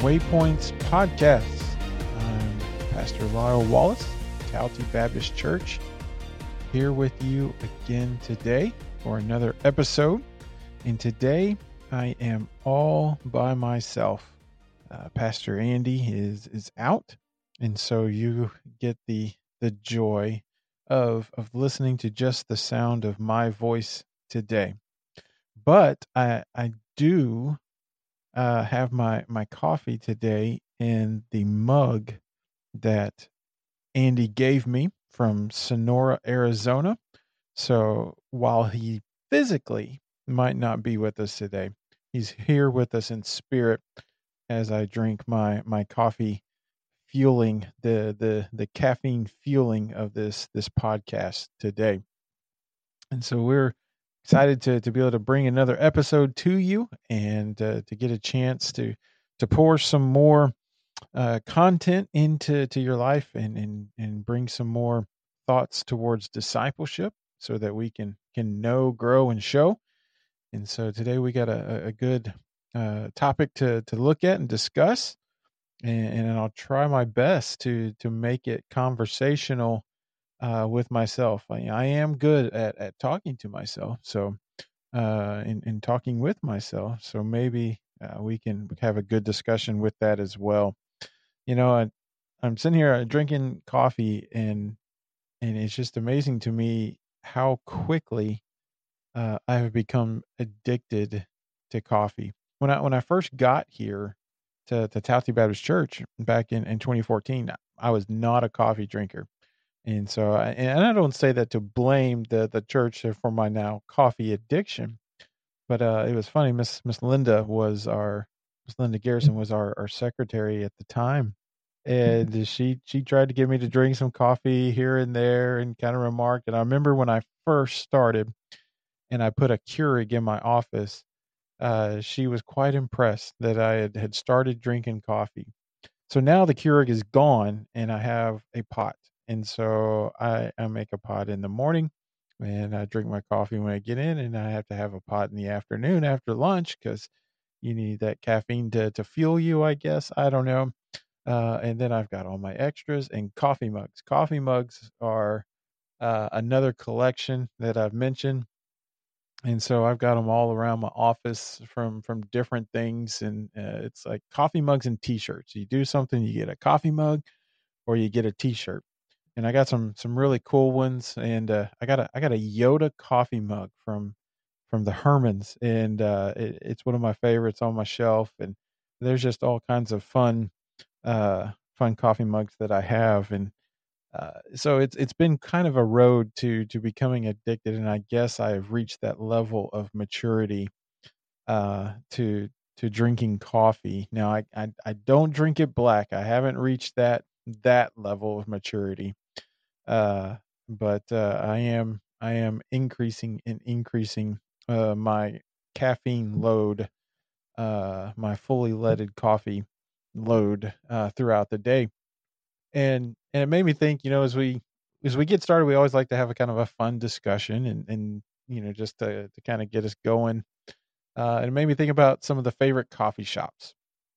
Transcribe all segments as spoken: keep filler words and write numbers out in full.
Waypoints Podcasts. I'm Pastor Lyle Wallace, Talty Baptist Church, here with you again today for another episode. And today I am all by myself. Uh, Pastor Andy is is out, and so you get the the joy of of listening to just the sound of my voice today. But I I do uh, have my my coffee today in the mug that Andy gave me from Sonora, Arizona. So while he physically might not be with us today, he's here with us in spirit as I drink my my coffee, fueling the the the caffeine fueling of this this podcast today. And so we're excited to to be able to bring another episode to you and uh, to get a chance to to pour some more uh, content into to your life and and and bring some more thoughts towards discipleship so that we can can know, grow, and show. And so today we got a, a good uh, topic to to look at and discuss, and, and I'll try my best to to make it conversational uh, with myself. I, I am good at at talking to myself, so uh, in in talking with myself. So maybe uh, we can have a good discussion with that as well. You know, I, I'm sitting here uh, drinking coffee, and and it's just amazing to me how quickly uh, I have become addicted to coffee. When I when I first got here to to Talty Baptist Church back in, in twenty fourteen, I was not a coffee drinker, and so I, and I don't say that to blame the the church for my now coffee addiction, but uh, it was funny. Miss Miss Linda was our Miss Linda Garrison was our, our secretary at the time, and she she tried to get me to drink some coffee here and there, and kind of remarked. And I remember when I first started, and I put a Keurig in my office. Uh, she was quite impressed that I had, had started drinking coffee. So now the Keurig is gone, and I have a pot, and so I, I make a pot in the morning, and I drink my coffee when I get in, and I have to have a pot in the afternoon after lunch because you need that caffeine to to fuel you, I guess. I don't know. Uh, and then I've got all my extras and coffee mugs. Coffee mugs are uh, another collection that I've mentioned, and so I've got them all around my office from from different things. And uh, it's like coffee mugs and T-shirts. You do something, you get a coffee mug, or you get a T-shirt. And I got some some really cool ones. And uh, I got a I got a Yoda coffee mug from from the Hermans, and uh, it, it's one of my favorites on my shelf. And there's just all kinds of fun uh, fun coffee mugs that I have. And uh, so it's it's been kind of a road to to becoming addicted, and I guess I have reached that level of maturity uh, to to drinking coffee. Now I, I I don't drink it black. I haven't reached that that level of maturity, uh, but uh, I am I am increasing and increasing uh, my caffeine load, uh, my fully leaded coffee load uh, throughout the day. And and it made me think, you know, as we as we get started, we always like to have a kind of a fun discussion, and and you know, just to to kind of get us going. Uh, and it made me think about some of the favorite coffee shops,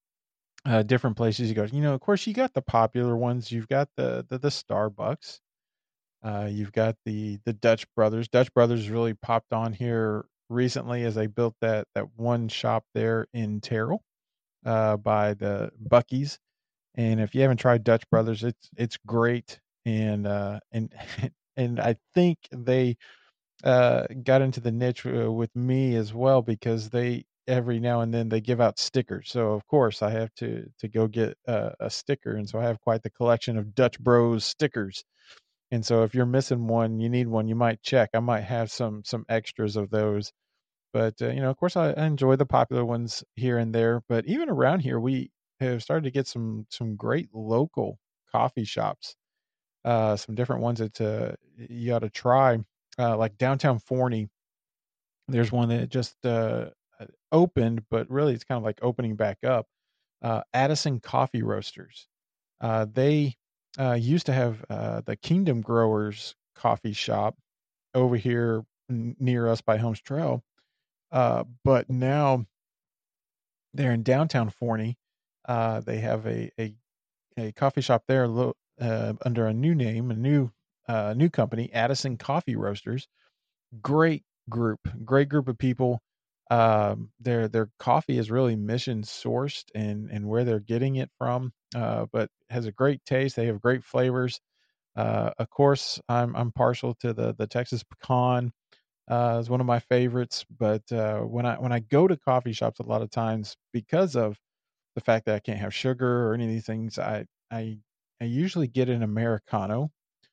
uh, different places you go. You know, of course, you got the popular ones. You've got the the, the Starbucks. Uh, you've got the the Dutch Brothers. Dutch Brothers really popped on here recently as they built that that one shop there in Terrell uh, by the Bucky's. And if you haven't tried Dutch Brothers, it's it's great. And uh, and and I think they uh, got into the niche uh, with me as well, because they every now and then they give out stickers. So of course I have to to go get a, a sticker, and so I have quite the collection of Dutch Bros stickers. And so if you're missing one, you need one, you might check. I might have some some extras of those. But uh, you know, of course, I, I enjoy the popular ones here and there. But even around here, we have started to get some some great local coffee shops. Uh, some different ones that uh, you ought to try, uh, like downtown Forney. There's one that just uh, uh, opened, but really it's kind of like opening back up. Uh, Addison Coffee Roasters. Uh, they uh, used to have uh, the Kingdom Growers coffee shop over here n- near us by Holmes Trail. Uh, but now they're in downtown Forney, Uh, they have a a, a coffee shop there lo- uh, under a new name, a new uh, new company, Addison Coffee Roasters. Great group, great group of people. Um, their their coffee is really mission sourced and and where they're getting it from, uh, but has a great taste. They have great flavors. Uh, of course, I'm I'm partial to the the Texas pecan. Uh, is one of my favorites. But uh, when I when I go to coffee shops, a lot of times because of the fact that I can't have sugar or any of these things, I I I usually get an americano,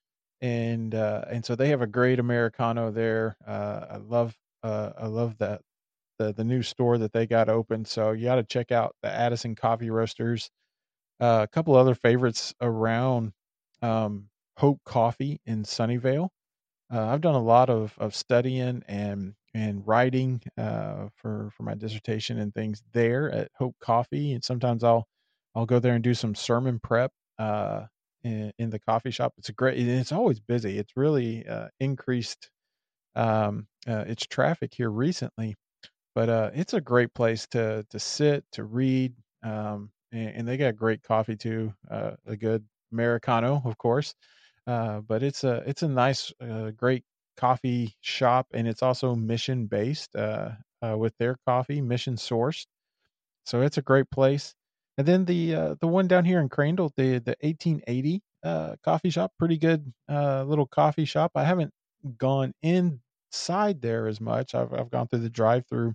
and uh, and so they have a great americano there. Uh, I love uh, I love that the the new store that they got open. So you got to check out the Addison Coffee Roasters. Uh, a couple other favorites around, um, Hope Coffee in Sunnyvale. Uh, I've done a lot of of studying and and writing uh, for for my dissertation and things there at Hope Coffee, and sometimes I'll I'll go there and do some sermon prep uh, in, in the coffee shop. It's a great. and It's always busy. It's really uh, increased um, uh, its traffic here recently, but uh, it's a great place to to sit to read, um, and, and they got great coffee too. Uh, a good americano, of course, uh, but it's a it's a nice, uh, great coffee shop, and it's also mission based uh, uh, with their coffee, mission sourced. So it's a great place. And then the uh, the one down here in Crandall, the the eighteen eighty uh, coffee shop, pretty good uh, little coffee shop. I haven't gone inside there as much. I've I've gone through the drive through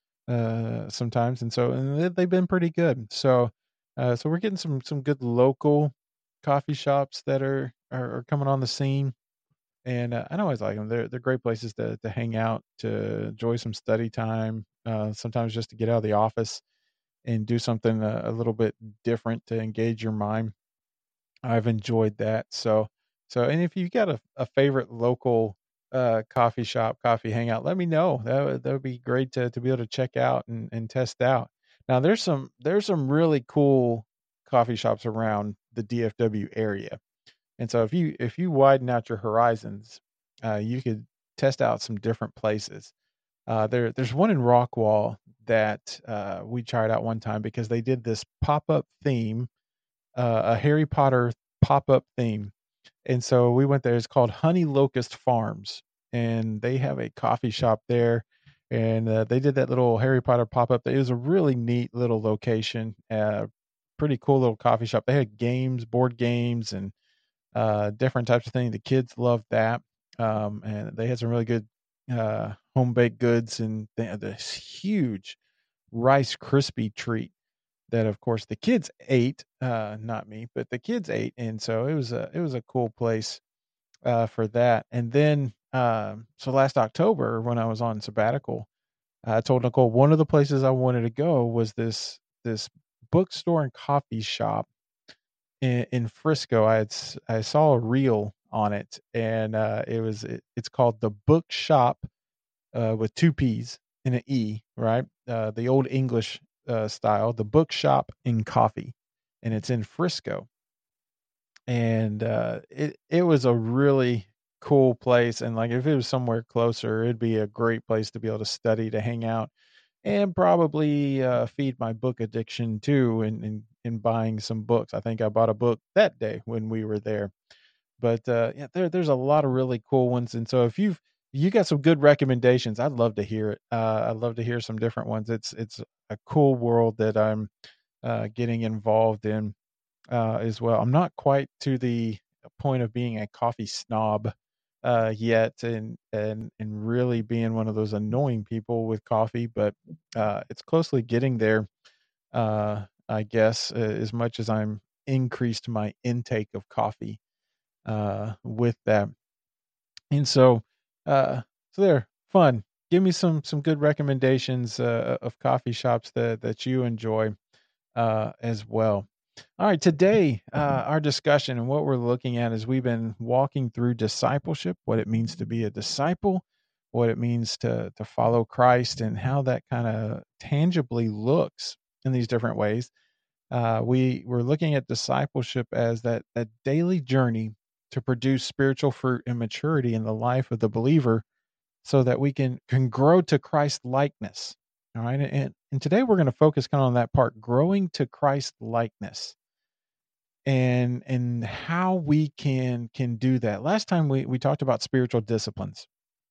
uh, sometimes, and so and they, they've been pretty good. So uh, so we're getting some some good local coffee shops that are are, are coming on the scene, and uh, I always like them. They're they're great places to to hang out, to enjoy some study time. Uh, sometimes just to get out of the office and do something a, a little bit different to engage your mind. I've enjoyed that. So, so, and if you got a, a favorite local uh, coffee shop, coffee hangout, let me know. That would, that would be great to, to be able to check out and, and test out. Now, there's some there's some really cool coffee shops around the D F W area, and so if you if you widen out your horizons, uh, you could test out some different places. Uh, there there's one in Rockwall that uh, we tried out one time because they did this pop up theme, uh, a Harry Potter pop up theme, and so we went there. It's called Honey Locust Farms, and they have a coffee shop there. And uh, they did that little Harry Potter pop up. It was a really neat little location, uh, pretty cool little coffee shop. They had games, board games, and uh, different types of things. The kids loved that, um, and they had some really good uh, home baked goods, and they had this huge Rice Krispie treat that, of course, the kids ate. Uh, not me, but the kids ate, and so it was a it was a cool place uh, for that. And then, um, so last October when I was on sabbatical, I told Nicole one of the places I wanted to go was this this bookstore and coffee shop in, in Frisco. I had s- I saw a reel on it, and uh, it was it, it's called the Bookshop uh, with two P's and an E, right? Uh, the old English uh, style, the Bookshop in Coffee, and it's in Frisco. And uh, it it was a really cool place, and like if it was somewhere closer, it'd be a great place to be able to study, to hang out, and probably uh, feed my book addiction too, in, in in buying some books. I think I bought a book that day when we were there. But uh, yeah, there there's a lot of really cool ones, and so if you've you got some good recommendations, I'd love to hear it. Uh, I'd love to hear some different ones. It's it's a cool world that I'm uh, getting involved in uh, as well. I'm not quite to the point of being a coffee snob uh, yet, and and and really being one of those annoying people with coffee, but uh, it's closely getting there. Uh, I guess uh, as much as I'm increased my intake of coffee uh, with that, and so uh, so they're fun. Give me some some good recommendations uh, of coffee shops that that you enjoy uh, as well. All right, today, uh, our discussion and what we're looking at is we've been walking through discipleship, what it means to be a disciple, what it means to to follow Christ, and how that kind of tangibly looks in these different ways. Uh, we we're looking at discipleship as that that daily journey to produce spiritual fruit and maturity in the life of the believer, so that we can can grow to Christ likeness. All right. And, and today we're going to focus kind of on that part, growing to Christ likeness and and how we can can do that. Last time we we talked about spiritual disciplines,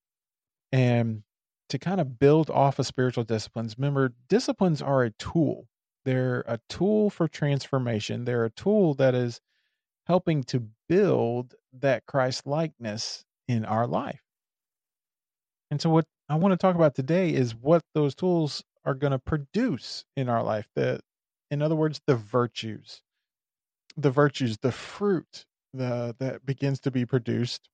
and to kind of build off of spiritual disciplines, remember, disciplines are a tool. They're a tool for transformation. They're a tool that is helping to build that Christ likeness in our life. And so what I want to talk about today is what those tools are going to produce in our life. The In other words, the virtues. The virtues, the fruit the that begins to be produced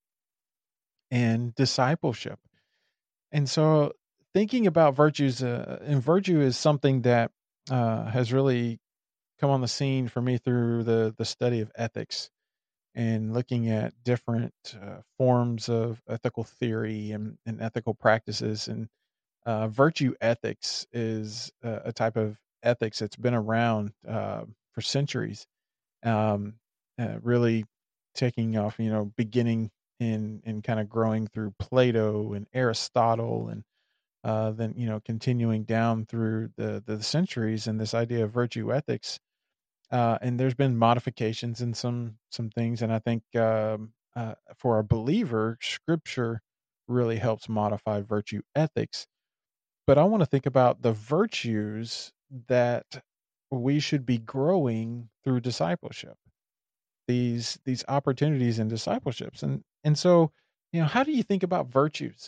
in discipleship. And so thinking about virtues, uh, and virtue is something that uh, has really come on the scene for me through the the study of ethics and looking at different uh, forms of ethical theory and, and ethical practices. And uh, virtue ethics is a, a type of ethics that's been around uh, for centuries, um, uh, really taking off, you know, beginning in and kind of growing through Plato and Aristotle, and uh, then you know continuing down through the the centuries, and this idea of virtue ethics. Uh, and there's been modifications in some some things, and I think um, uh, for a believer, Scripture really helps modify virtue ethics. But I want to think about the virtues that we should be growing through discipleship, these these opportunities in discipleships. And and so, you know how do you think about virtues?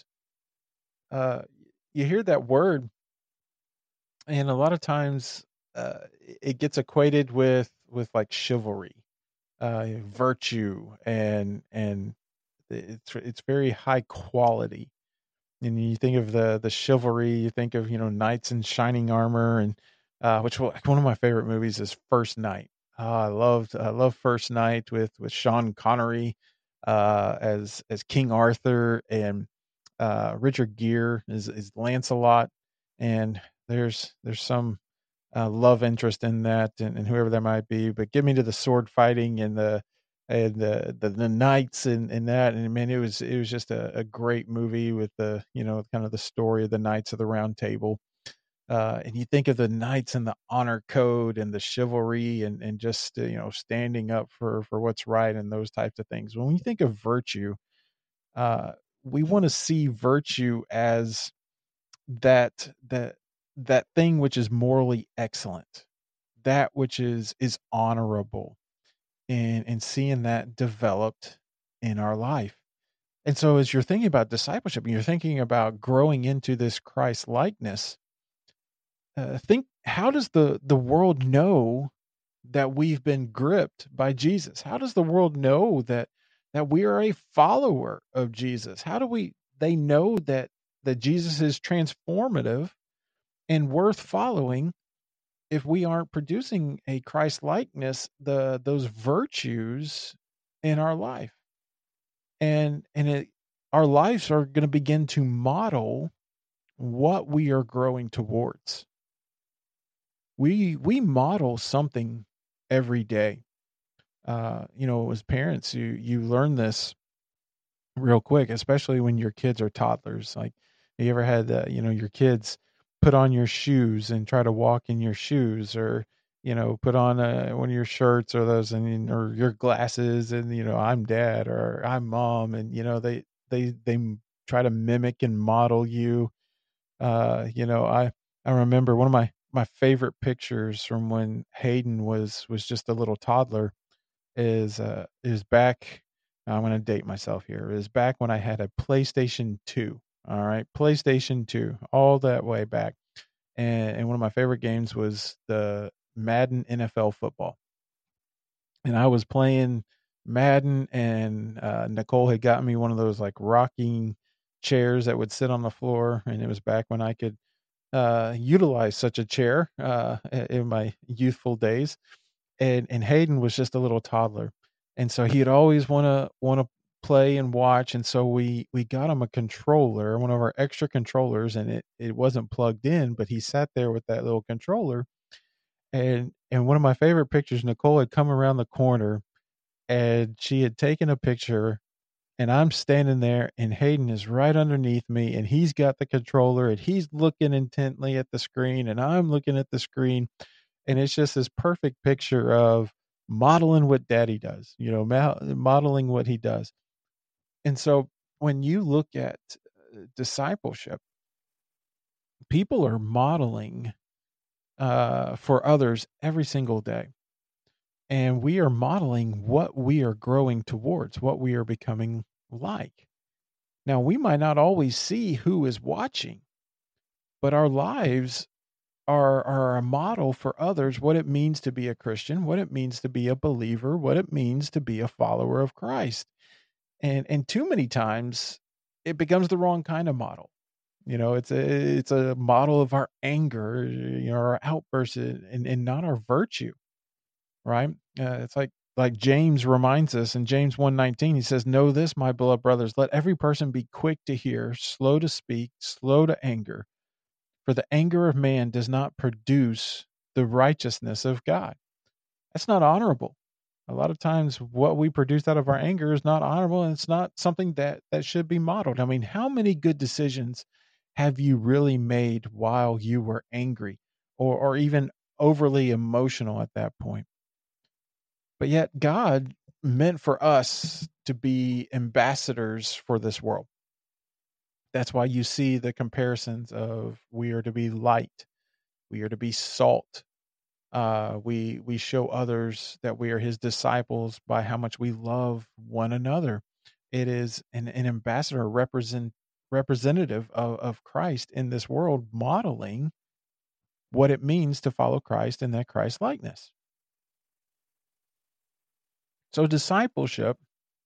uh you hear that word, and a lot of times uh it gets equated with with like chivalry, uh virtue, and and it's it's very high quality. And you think of the the chivalry, you think of, you know, knights in shining armor, and uh, which one one of my favorite movies is First Knight. Oh, I loved I love First Knight with with Sean Connery uh, as as King Arthur, and uh, Richard Gere is is Lancelot, and there's there's some uh, love interest in that, and, and whoever that might be. But get me to the sword fighting and the and the the, the knights and, and that, and man, it was it was just a, a great movie with the, you know, kind of the story of the Knights of the Round Table. Uh, and you think of the knights and the honor code and the chivalry, and and just uh, you know, standing up for for what's right and those types of things. When we think of virtue, uh, we want to see virtue as that that that thing which is morally excellent, that which is is honorable, and and seeing that developed in our life. And so as you're thinking about discipleship and you're thinking about growing into this Christ likeness, uh, think, how does the the world know that we've been gripped by Jesus? How does the world know that that we are a follower of Jesus? How do we they know that that Jesus is transformative and worth following if we aren't producing a Christ likeness, the those virtues in our life? And and it our lives are going to begin to model what we are growing towards. We we model something every day. Uh, you know, as parents, you you learn this real quick, especially when your kids are toddlers. Like, you ever had, uh, you know, your kids put on your shoes and try to walk in your shoes, or, you know, put on uh, one of your shirts or those, and or your glasses, and, you know, I'm dad or I'm mom, and, you know, they they they m- try to mimic and model you. Uh, you know, I I remember one of my my favorite pictures from when Hayden was was just a little toddler is uh is back. I'm going to date myself here. Is back when I had a PlayStation two. All right, PlayStation two, all that way back. And, and one of my favorite games was the Madden N F L football. And I was playing Madden, and uh, Nicole had gotten me one of those like rocking chairs that would sit on the floor, and it was back when I could uh, utilize such a chair uh, in my youthful days. And and Hayden was just a little toddler, and so he'd always wanna wanna play and watch, and so we we got him a controller, one of our extra controllers, and it it wasn't plugged in, but he sat there with that little controller. And and one of my favorite pictures, Nicole had come around the corner, and she had taken a picture and I'm standing there, and Hayden is right underneath me, and he's got the controller, and he's looking intently at the screen, and I'm looking at the screen, and it's just this perfect picture of modeling what Daddy does, you know, ma- modeling what he does. And so when you look at uh, discipleship, people are modeling uh, for others every single day. And we are modeling what we are growing towards, what we are becoming like. Now, we might not always see who is watching, but our lives are, are a model for others what it means to be a Christian, what it means to be a believer, what it means to be a follower of Christ. And and too many times it becomes the wrong kind of model. You know, it's a it's a model of our anger, you know, our outbursts, and and not our virtue, right? Uh, it's like like James reminds us in James one nineteen, he says, "Know this, my beloved brothers, let every person be quick to hear, slow to speak, slow to anger, for the anger of man does not produce the righteousness of God." That's not honorable. A lot of times what we produce out of our anger is not honorable, and it's not something that that should be modeled. I mean, how many good decisions have you really made while you were angry or or even overly emotional at that point? But yet God meant for us to be ambassadors for this world. That's why you see the comparisons of we are to be light, we are to be salt. Uh, we we show others that we are his disciples by how much we love one another. It is an, an ambassador, represent representative of, of Christ in this world, modeling what it means to follow Christ in that Christ likeness. So discipleship,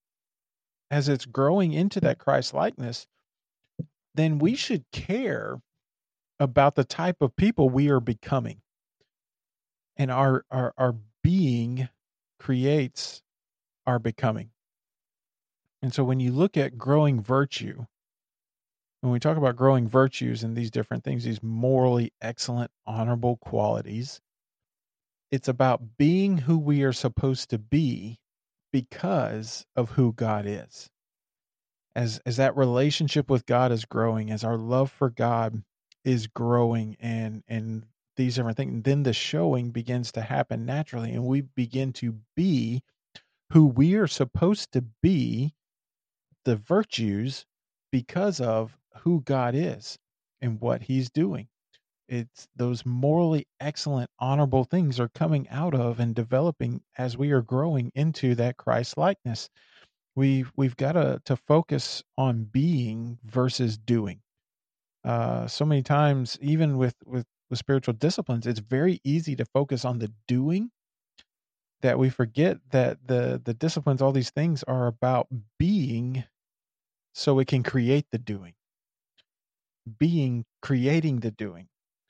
as it's growing into that Christ likeness, then we should care about the type of people we are becoming. And our our, our being creates our becoming. And so when you look at growing virtue, when we talk about growing virtues and these different things, these morally excellent, honorable qualities, it's about being who we are supposed to be because of who God is. As as that relationship with God is growing, as our love for God is growing, and and these different things, then the showing begins to happen naturally, and we begin to be who we are supposed to be, the virtues, because of who God is and what he's doing. It's those morally excellent, honorable things are coming out of and developing as we are growing into that Christ likeness. We've we've got to to focus on being versus doing. Uh, so many times, even with with with spiritual disciplines, it's very easy to focus on the doing that we forget that the the disciplines, all these things are about being so it can create the doing, being creating the doing.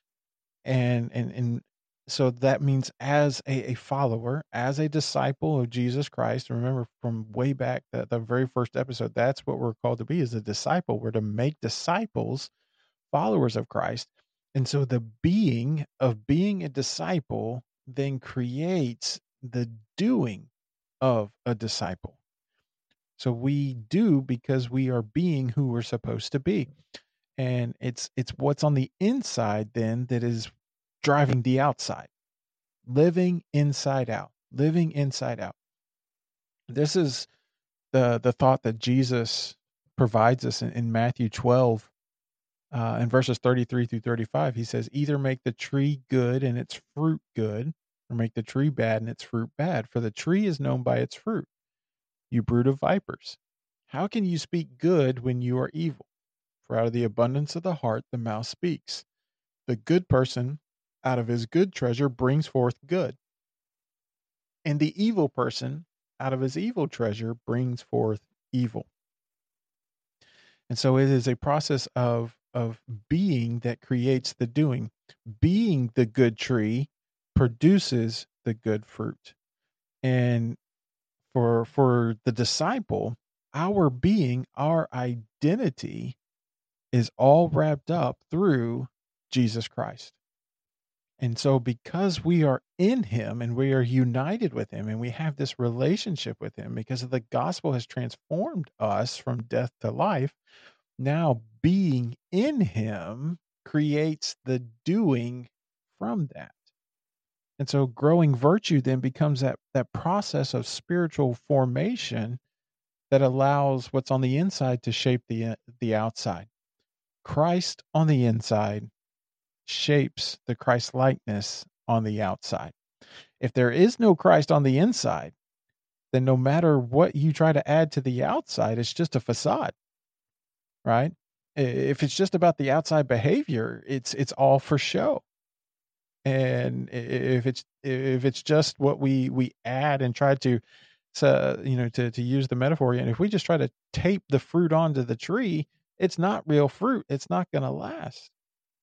And and and so that means as a, a follower, as a disciple of Jesus Christ, remember from way back the, the very first episode, that's what we're called to be as a disciple. We're to make disciples, followers of Christ. And so the being of being a disciple then creates the doing of a disciple. So we do because we are being who we're supposed to be. And it's it's what's on the inside then that is driving the outside. Living inside out. Living inside out. This is the the thought that Jesus provides us in, in Matthew twelve, uh, in verses thirty-three through thirty-five. He says, "Either make the tree good and its fruit good, or make the tree bad and its fruit bad. For the tree is known by its fruit. You brood of vipers, how can you speak good when you are evil? For out of the abundance of the heart the mouth speaks. The good person out of his good treasure brings forth good, and the evil person out of his evil treasure brings forth evil." And so it is a process of of being that creates the doing. Being the good tree produces the good fruit. And for for the disciple, our being, our identity is all wrapped up through Jesus Christ. And so because we are in him and we are united with him and we have this relationship with him because of the gospel has transformed us from death to life, now being in him creates the doing from that. And so growing virtue then becomes that that process of spiritual formation that allows what's on the inside to shape the uh, the outside. Christ on the inside shapes the Christ likeness on the outside. If there is no Christ on the inside, then no matter what you try to add to the outside, it's just a facade, right? I- If it's just about the outside behavior, it's it's all for show. And i- if it's if it's just what we we add and try to, so you know, to to use the metaphor, and if we just try to tape the fruit onto the tree, it's not real fruit. It's not going to last.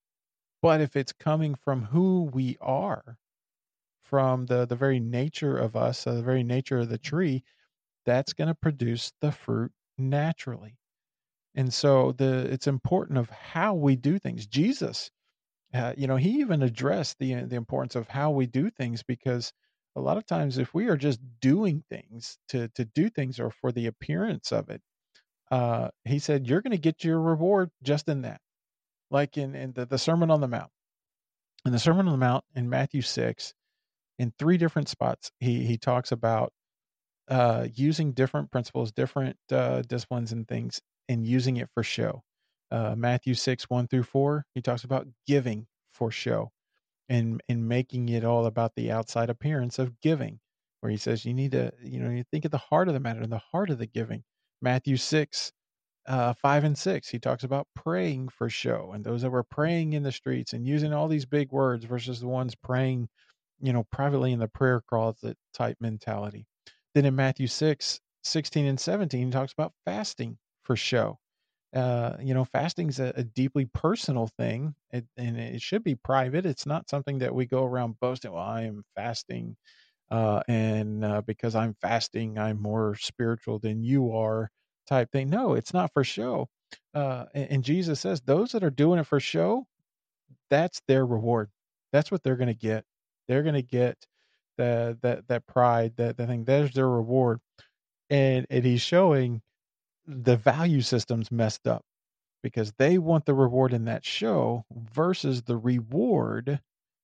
But if it's coming from who we are, from the the very nature of us, uh, the very nature of the tree, that's going to produce the fruit naturally. And so the it's important of how we do things. Jesus, uh, you know, he even addressed the the importance of how we do things, because a lot of times if we are just doing things to to do things or for the appearance of it, uh, he said you're going to get your reward just in that. Like in in the, the Sermon on the Mount. In the Sermon on the Mount in Matthew six, in three different spots, he he talks about uh, using different principles, different uh, disciplines and things, and using it for show. Uh, Matthew six, one through four, he talks about giving for show and and making it all about the outside appearance of giving, where he says you need to, you know, you think at the heart of the matter, in the heart of the giving. Matthew six, uh, five and six, he talks about praying for show and those that were praying in the streets and using all these big words versus the ones praying, you know, privately in the prayer closet type mentality. Then in Matthew six, sixteen and seventeen, he talks about fasting for show. Uh, you know, fasting is a, a deeply personal thing, it, and it should be private. It's not something that we go around boasting, well, I am fasting, uh, and uh, because I'm fasting, I'm more spiritual than you are, type thing. No, it's not for show. Uh, and, and Jesus says those that are doing it for show, that's their reward. That's what they're going to get. They're going to get the that that pride, that that thing. There's their reward, and and he's showing the value system's messed up because they want the reward in that show versus the reward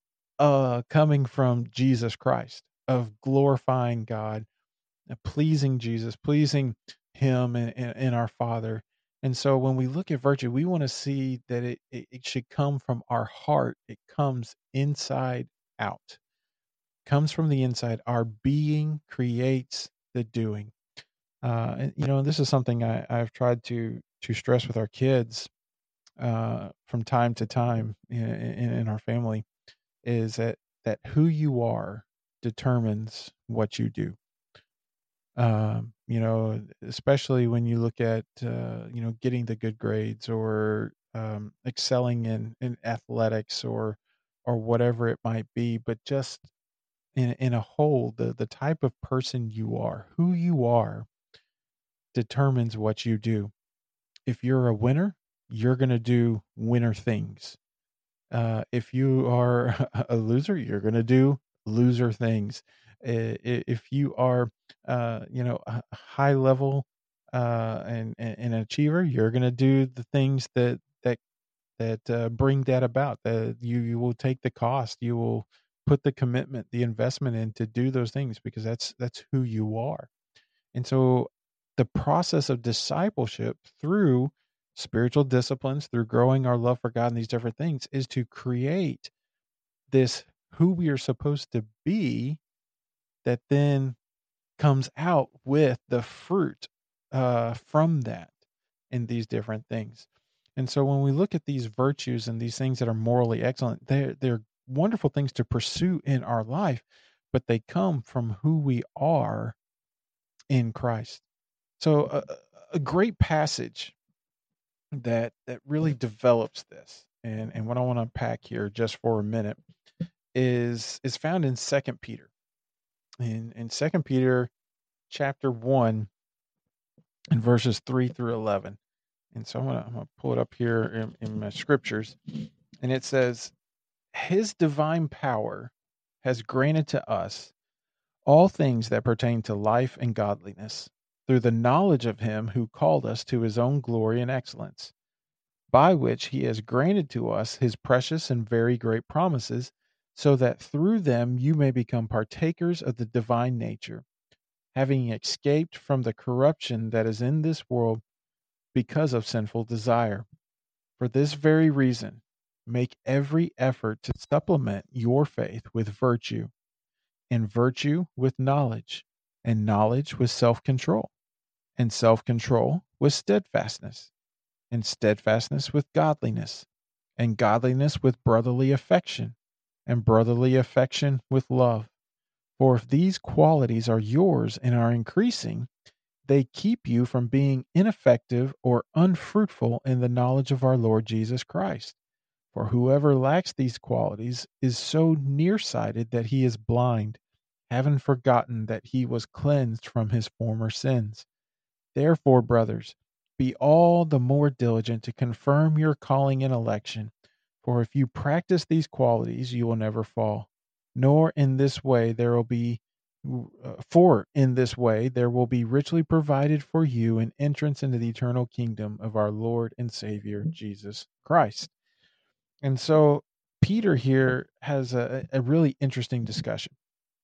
uh coming from Jesus Christ, of glorifying God, uh, pleasing Jesus, pleasing him and, and, and our Father. And so when we look at virtue, we want to see that it, it, it should come from our heart. It comes inside out, comes from the inside. Our being creates the doing. Uh, and you know, this is something I, I've tried to to stress with our kids uh, from time to time in, in, in our family, is that that who you are determines what you do. Um, you know, especially when you look at uh, you know, getting the good grades or um, excelling in in athletics or or whatever it might be, but just in in a whole, the the type of person you are, who you are, determines what you do. If you're a winner, you're going to do winner things. Uh, if you are a loser, you're going to do loser things. I- i- If you are, uh, you know, a high level uh, and, and an achiever, you're going to do the things that that that uh, bring that about. That you you will take the cost. You will put the commitment, the investment in to do those things because that's that's who you are. And so the process of discipleship through spiritual disciplines, through growing our love for God and these different things, is to create this who we are supposed to be that then comes out with the fruit uh, from that in these different things. And so when we look at these virtues and these things that are morally excellent, they're, they're wonderful things to pursue in our life, but they come from who we are in Christ. So a, a great passage that that really develops this, and and what I want to unpack here just for a minute is is found in Second Peter. In in Second Peter chapter one and verses three through eleven. And so I'm gonna I'm gonna pull it up here in, in my scriptures, and it says, his divine power has granted to us all things that pertain to life and godliness through the knowledge of him who called us to his own glory and excellence, by which he has granted to us his precious and very great promises, so that through them you may become partakers of the divine nature, having escaped from the corruption that is in this world because of sinful desire. For this very reason, make every effort to supplement your faith with virtue, and virtue with knowledge, and knowledge with self control, and self control with steadfastness, and steadfastness with godliness, and godliness with brotherly affection, and brotherly affection with love. For if these qualities are yours and are increasing, they keep you from being ineffective or unfruitful in the knowledge of our Lord Jesus Christ. For whoever lacks these qualities is so nearsighted that he is blind, having forgotten that he was cleansed from his former sins. Therefore, brothers, be all the more diligent to confirm your calling and election, for if you practice these qualities, you will never fall. Nor in this way there will be uh, for in this way there will be richly provided for you an entrance into the eternal kingdom of our Lord and Savior Jesus Christ. And so Peter here has a, a really interesting discussion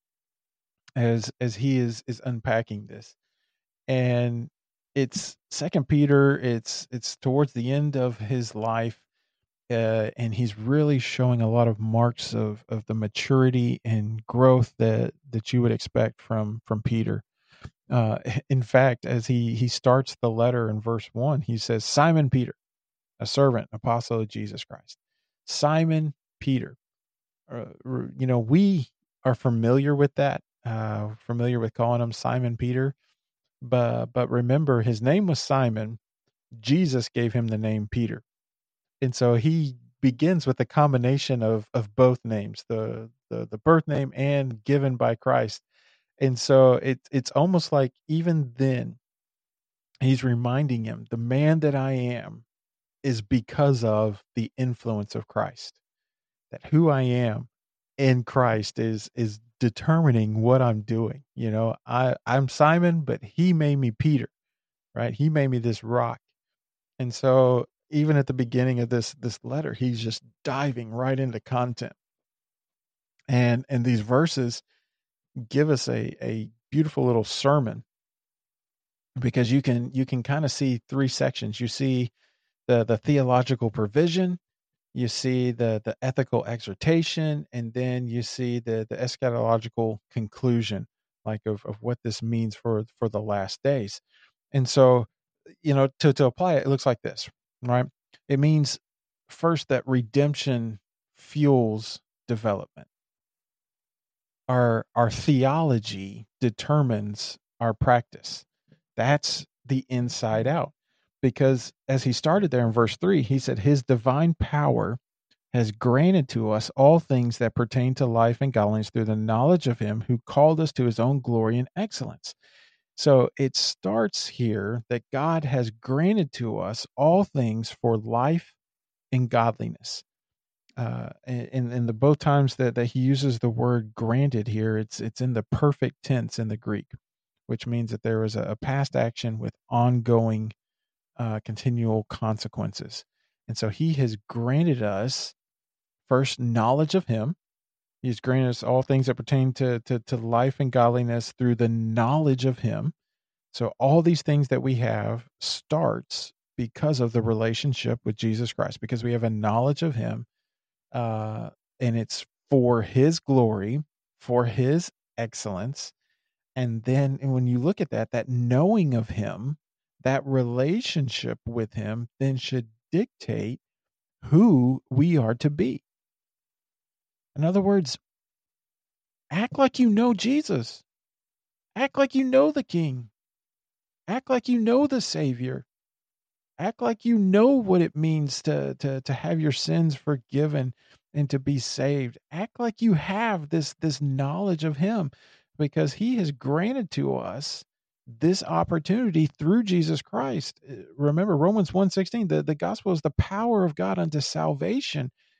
as as he is is unpacking this. And it's Second Peter, it's it's towards the end of his life, uh, and he's really showing a lot of marks of of the maturity and growth that that you would expect from from Peter. Uh, in fact, as he he starts the letter in verse one, he says, "Simon Peter, a servant, apostle of Jesus Christ." Simon Peter. Uh, r- you know, we are familiar with that, uh, familiar with calling him Simon Peter. But but remember, his name was Simon. Jesus gave him the name Peter, and so he begins with a combination of of both names, the the the birth name and given by Christ. And so it's it's almost like even then he's reminding him, the man that I am is because of the influence of Christ. That who I am in Christ is is determining what I'm doing. You know, I I'm Simon, but he made me Peter, right? He made me this rock. And so even at the beginning of this this letter, he's just diving right into content. And and these verses give us a a beautiful little sermon, because you can you can kind of see three sections. You see the the theological provision, you see the the ethical exhortation, and then you see the the eschatological conclusion, like of of what this means for for the last days. And so, you know, to to apply it, it looks like this, right? It means first that redemption fuels development. Our our theology determines our practice. That's the inside out. Because as he started there in verse three, he said, His divine power has granted to us all things that pertain to life and godliness through the knowledge of him who called us to his own glory and excellence. So it starts here that God has granted to us all things for life and godliness. Uh, in in the both times that, that he uses the word granted here, it's it's in the perfect tense in the Greek, which means that there is a, a past action with ongoing, uh, continual consequences. And so he has granted us first knowledge of him. He's granted us all things that pertain to, to, to life and godliness through the knowledge of him. So all these things that we have starts because of the relationship with Jesus Christ, because we have a knowledge of him, uh, and it's for his glory, for his excellence. And then and when you look at that, that knowing of him, that relationship with him, then should dictate who we are to be. In other words, act like you know Jesus. Act like you know the King. Act like you know the Savior. Act like you know what it means to to to have your sins forgiven and to be saved. Act like you have this this knowledge of him, because he has granted to us this opportunity through Jesus Christ. Uh, Remember Romans one sixteen, the, the gospel is the power of God unto salvation.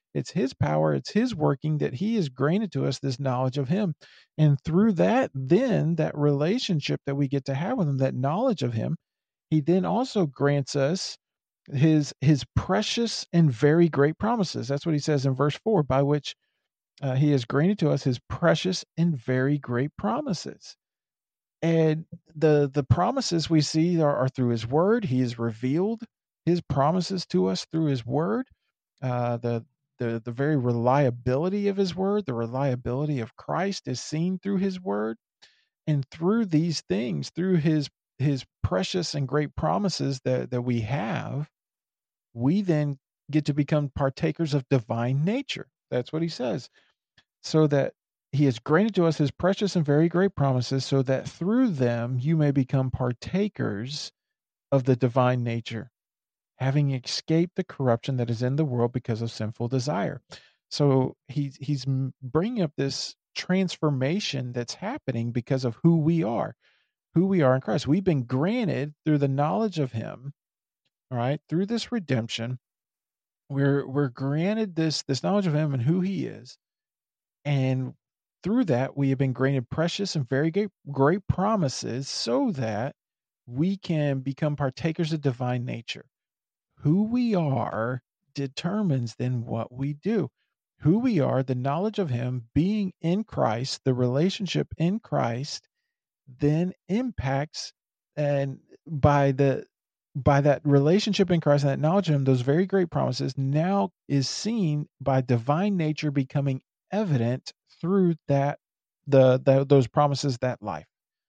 It's his power, it's his working that he has granted to us this knowledge of him. And through that, then that relationship that we get to have with him, that knowledge of him, he then also grants us his his precious and very great promises. That's what he says in verse four, by which uh, he has granted to us his precious and very great promises. And the the promises we see are, are through his word. He has revealed his promises to us through his word. Uh, the the the very reliability of his word, the reliability of Christ is seen through his word. And through these things, through his his precious and great promises that, that we have, we then get to become partakers of divine nature. That's what he says. So that he has granted to us his precious and very great promises, so that through them you may become partakers of the divine nature, having escaped the corruption that is in the world because of sinful desire. So he's he's bringing up this transformation that's happening because of who we are, who we are in Christ. We've been granted through the knowledge of him, all right, through this redemption. We're we're granted this this knowledge of him and who he is. And through that, we have been granted precious and very great, great promises so that we can become partakers of divine nature. Who we are determines then what we do. Who we are, the knowledge of him, being in Christ, the relationship in Christ, then impacts, and by the by that relationship in Christ and that knowledge of him, those very great promises now is seen by divine nature becoming evident through that the, the those promises, that life.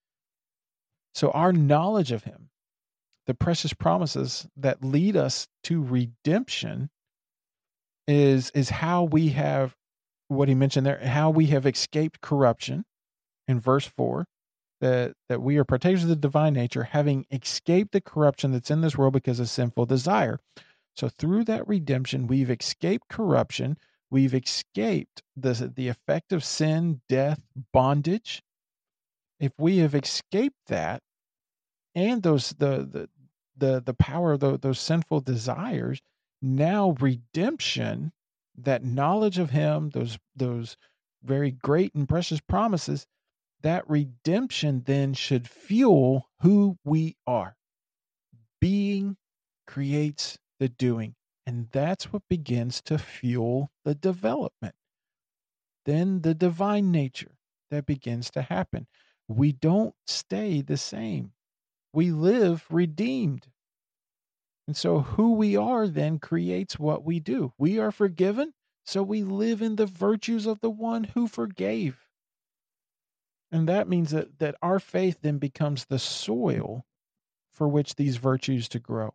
So our knowledge of him, the precious promises that lead us to redemption, is is how we have, what he mentioned there, how we have escaped corruption in verse four, that that we are partakers of the divine nature, having escaped the corruption that's in this world because of sinful desire. So through that redemption, we've escaped corruption. We've escaped the, the effect of sin, death, bondage. If we have escaped that and those the the the, the power of the, those sinful desires, now redemption, that knowledge of him, those those very great and precious promises, that redemption then should fuel who we are. Being creates the doing. And that's what begins to fuel the development. Then the divine nature that begins to happen. We don't stay the same. We live redeemed. And so who we are then creates what we do. We are forgiven, so we live in the virtues of the one who forgave. And that means that, that our faith then becomes the soil for which these virtues to grow.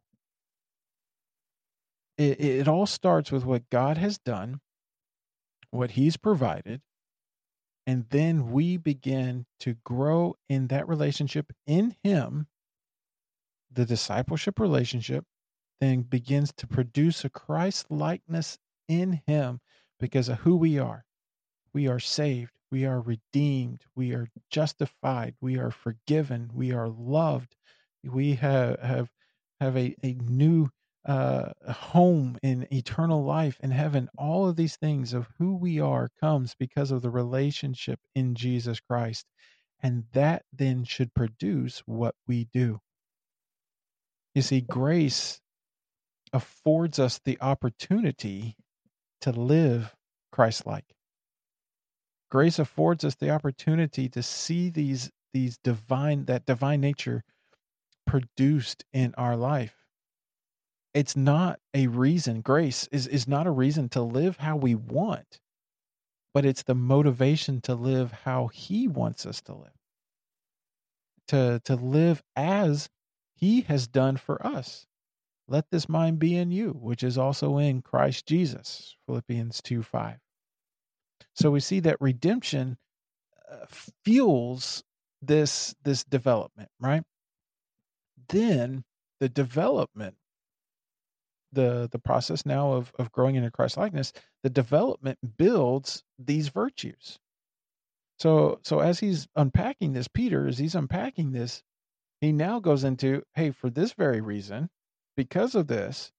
It, it all starts with what God has done, what he's provided, and then we begin to grow in that relationship in him. The discipleship relationship then begins to produce a Christ likeness in him because of who we are. We are saved. We are redeemed. We are justified. We are forgiven. We are loved. We have have, have a, a new uh, home in eternal life in heaven. All of these things of who we are comes because of the relationship in Jesus Christ. And that then should produce what we do. You see, grace affords us the opportunity to live Christ-like. Grace affords us the opportunity to see these these divine that divine nature produced in our life. It's not a reason, grace is, is not a reason to live how we want, but it's the motivation to live how he wants us to live. To to live as he has done for us. Let this mind be in you, which is also in Christ Jesus. Philippians two five. So we see that redemption uh, fuels this this development, right? Then the development, the the process now of of growing into Christ likeness, the development builds these virtues. So so as he's unpacking this, Peter, as he's unpacking this, he now goes into, hey, for this very reason, because of this,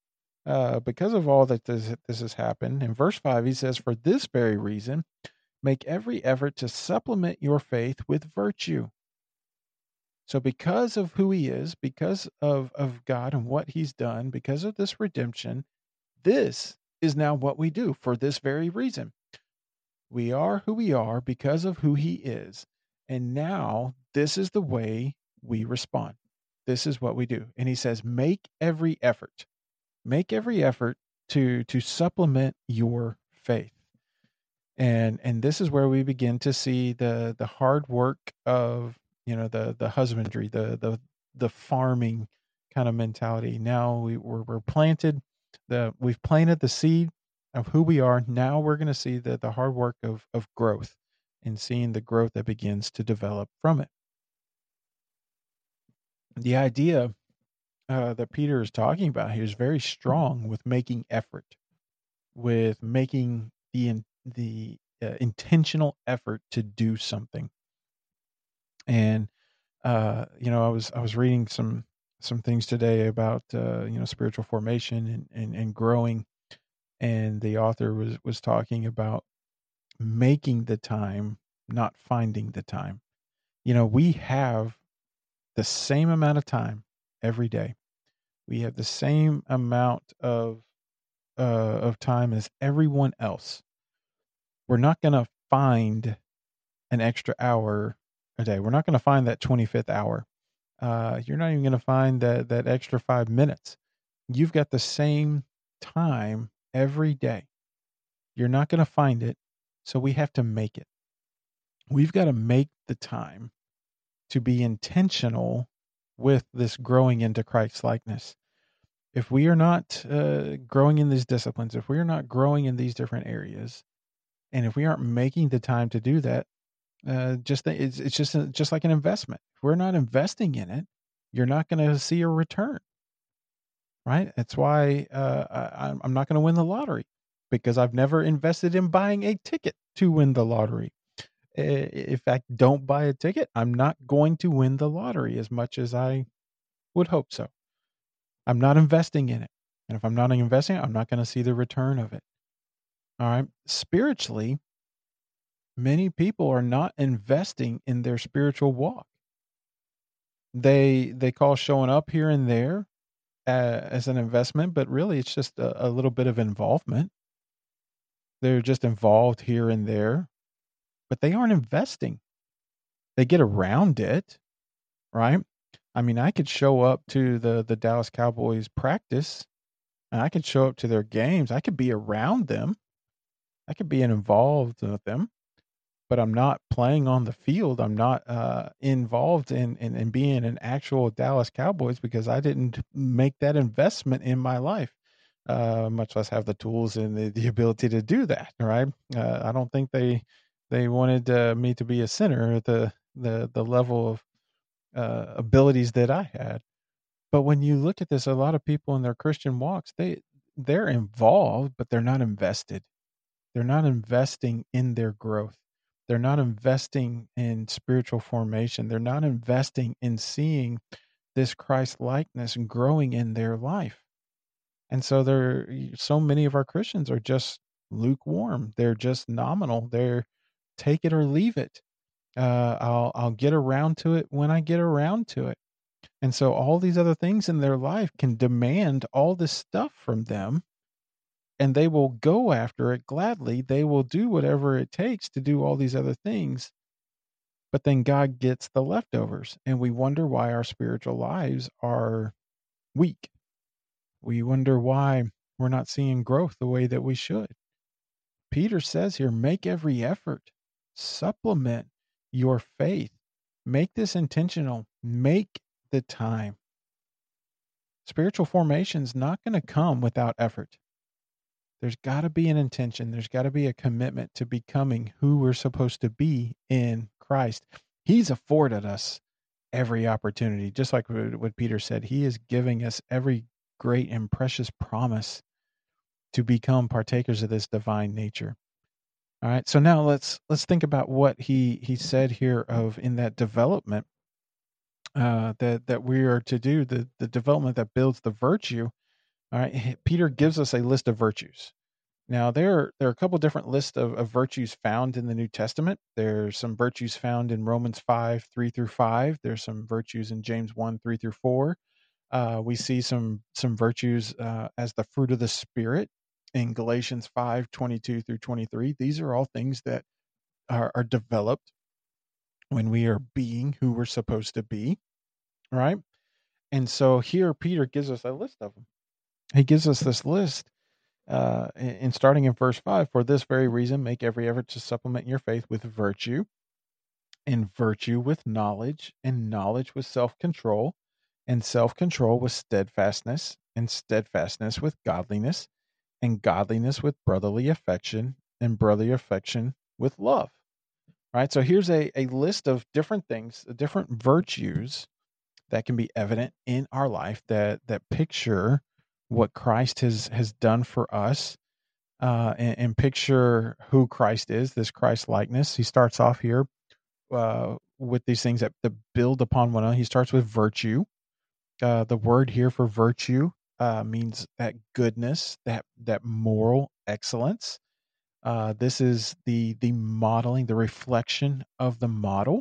uh, because of all that this, this has happened, in verse five, he says, "For this very reason, make every effort to supplement your faith with virtue." So because of who he is, because of, of God and what he's done, because of this redemption, this is now what we do for this very reason. We are who we are because of who he is. And now this is the way we respond. This is what we do. And he says, make every effort, make every effort to, to supplement your faith. And, and this is where we begin to see the, the hard work of, you know, the, the husbandry, the, the, the farming kind of mentality. Now we, we're, we're planted, the, we've planted the seed of who we are. Now we're going to see the, the hard work of, of growth and seeing the growth that begins to develop from it. The idea uh, that Peter is talking about here is very strong with making effort, with making the in, the uh, intentional effort to do something. And uh, you know, I was I was reading some some things today about uh, you know spiritual formation and, and and growing, and the author was was talking about making the time, not finding the time. You know, we have the same amount of time every day. We have the same amount of uh, of time as everyone else. We're not going to find an extra hour a day. We're not going to find that twenty-fifth hour. Uh, you're not even going to find that that extra five minutes. You've got the same time every day. You're not going to find it, so we have to make it. We've got to make the time to be intentional with this growing into Christ's likeness. If we are not uh, growing in these disciplines, if we are not growing in these different areas, and if we aren't making the time to do that, uh, just the, it's it's just a, just like an investment. If we're not investing in it, you're not going to see a return, right? That's why uh, I, I'm not going to win the lottery because I've never invested in buying a ticket to win the lottery. If I don't buy a ticket, I'm not going to win the lottery as much as I would hope so. I'm not investing in it. And if I'm not investing, I'm not going to see the return of it. All right. Spiritually, many people are not investing in their spiritual walk. They they call showing up here and there uh, as an investment, but really it's just a, a little bit of involvement. They're just involved here and there, but they aren't investing. They get around it, right? I mean, I could show up to the the Dallas Cowboys practice, and I could show up to their games. I could be around them. I could be involved with them, but I'm not playing on the field. I'm not uh, involved in, in in being an actual Dallas Cowboys because I didn't make that investment in my life, uh, much less have the tools and the, the ability to do that. Right? Uh, I don't think they they wanted uh, me to be a sinner at the the the level of uh, abilities that I had. But when you look at this, a lot of people in their Christian walks, they they're involved, but they're not invested. They're not investing in their growth. They're not investing in spiritual formation. They're not investing in seeing this Christ likeness growing in their life. And so there so many of our Christians are just lukewarm. They're just nominal. They're take it or leave it. Uh, I'll I'll get around to it when I get around to it. And so all these other things in their life can demand all this stuff from them, and they will go after it gladly. They will do whatever it takes to do all these other things. But then God gets the leftovers, and we wonder why our spiritual lives are weak. We wonder why we're not seeing growth the way that we should. Peter says here, make every effort, supplement your faith, make this intentional, make the time. Spiritual formation is not going to come without effort. There's got to be an intention. There's got to be a commitment to becoming who we're supposed to be in Christ. He's afforded us every opportunity, just like what Peter said. He is giving us every great and precious promise to become partakers of this divine nature. All right. So now let's let's think about what he he said here of in that development uh, that that we are to do, the the development that builds the virtue. All right. Peter gives us a list of virtues. Now, there, there are a couple different lists of, of virtues found in the New Testament. There's some virtues found in Romans five, three through five. There's some virtues in James one, three through four. Uh, we see some some virtues uh, as the fruit of the Spirit in Galatians five, twenty-two through twenty-three. These are all things that are, are developed when we are being who we're supposed to be, right? And so here Peter gives us a list of them. He gives us this list uh, in starting in verse five. For this very reason, make every effort to supplement your faith with virtue, and virtue with knowledge, and knowledge with self-control, and self-control with steadfastness, and steadfastness with godliness, and godliness with brotherly affection, and brotherly affection with love. Right? So here's a, a list of different things, different virtues that can be evident in our life that that picture what Christ has has done for us, uh, and, and picture who Christ is, this Christ likeness. He starts off here uh, with these things that, that build upon one another. He starts with virtue. Uh, the word here for virtue uh, means that goodness, that that moral excellence. Uh, this is the the modeling, the reflection of the model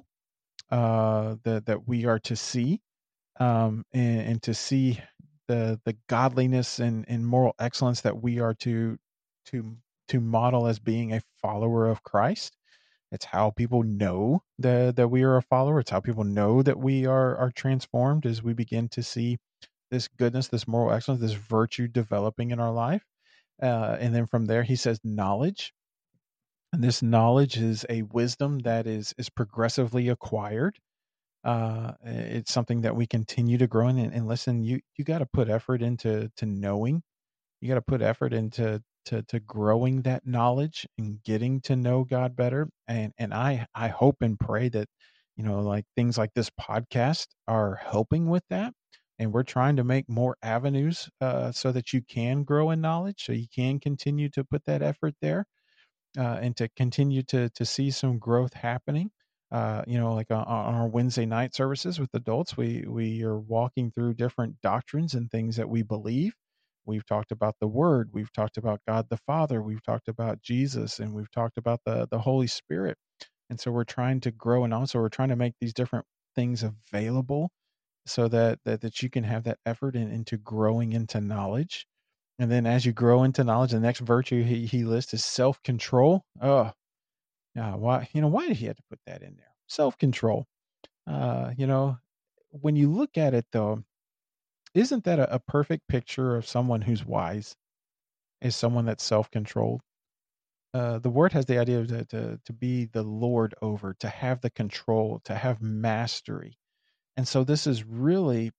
uh, that that we are to see, um, and, and to see the the godliness and, and moral excellence that we are to to to model as being a follower of Christ. It's how people know that that we are a follower. It's how people know that we are are transformed as we begin to see this goodness, this moral excellence, this virtue developing in our life. Uh, and then from there, he says knowledge, and this knowledge is a wisdom that is is progressively acquired. Uh, it's something that we continue to grow in. And, and listen, you you got to put effort into to knowing. You got to put effort into to to growing that knowledge and getting to know God better. And and I I hope and pray that, you know, like things like this podcast are helping with that. And we're trying to make more avenues uh, so that you can grow in knowledge, so you can continue to put that effort there, uh, and to continue to to see some growth happening. Uh, you know, like on, on our Wednesday night services with adults, we we are walking through different doctrines and things that we believe. We've talked about the Word, we've talked about God the Father, we've talked about Jesus, and we've talked about the the Holy Spirit. And so we're trying to grow, and also we're trying to make these different things available so that that, that you can have that effort in, into growing into knowledge. And then as you grow into knowledge, the next virtue he, he lists is self-control. Oh, yeah. Why, you know, why did he have to put that in there? Self-control. Uh, you know, when you look at it though, isn't that a, a perfect picture of someone who's wise? Is someone that's self-controlled? Uh, the word has the idea of to, to to be the Lord over, to have the control, to have mastery. And so this is really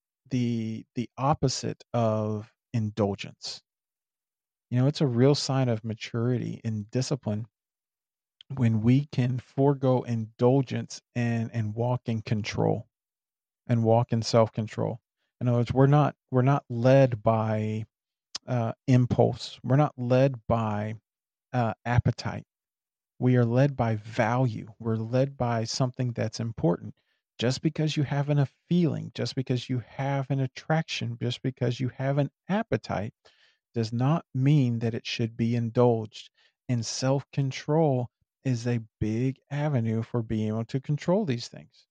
the the opposite of indulgence. You know, it's a real sign of maturity and discipline when we can forego indulgence and and walk in control and walk in self-control. In other words, we're not we're not led by uh, impulse. We're not led by uh, appetite. We are led by value. We're led by something that's important. Just because you have an, a feeling, just because you have an attraction, just because you have an appetite, does not mean that it should be indulged. And self control is a big avenue for being able to control these things.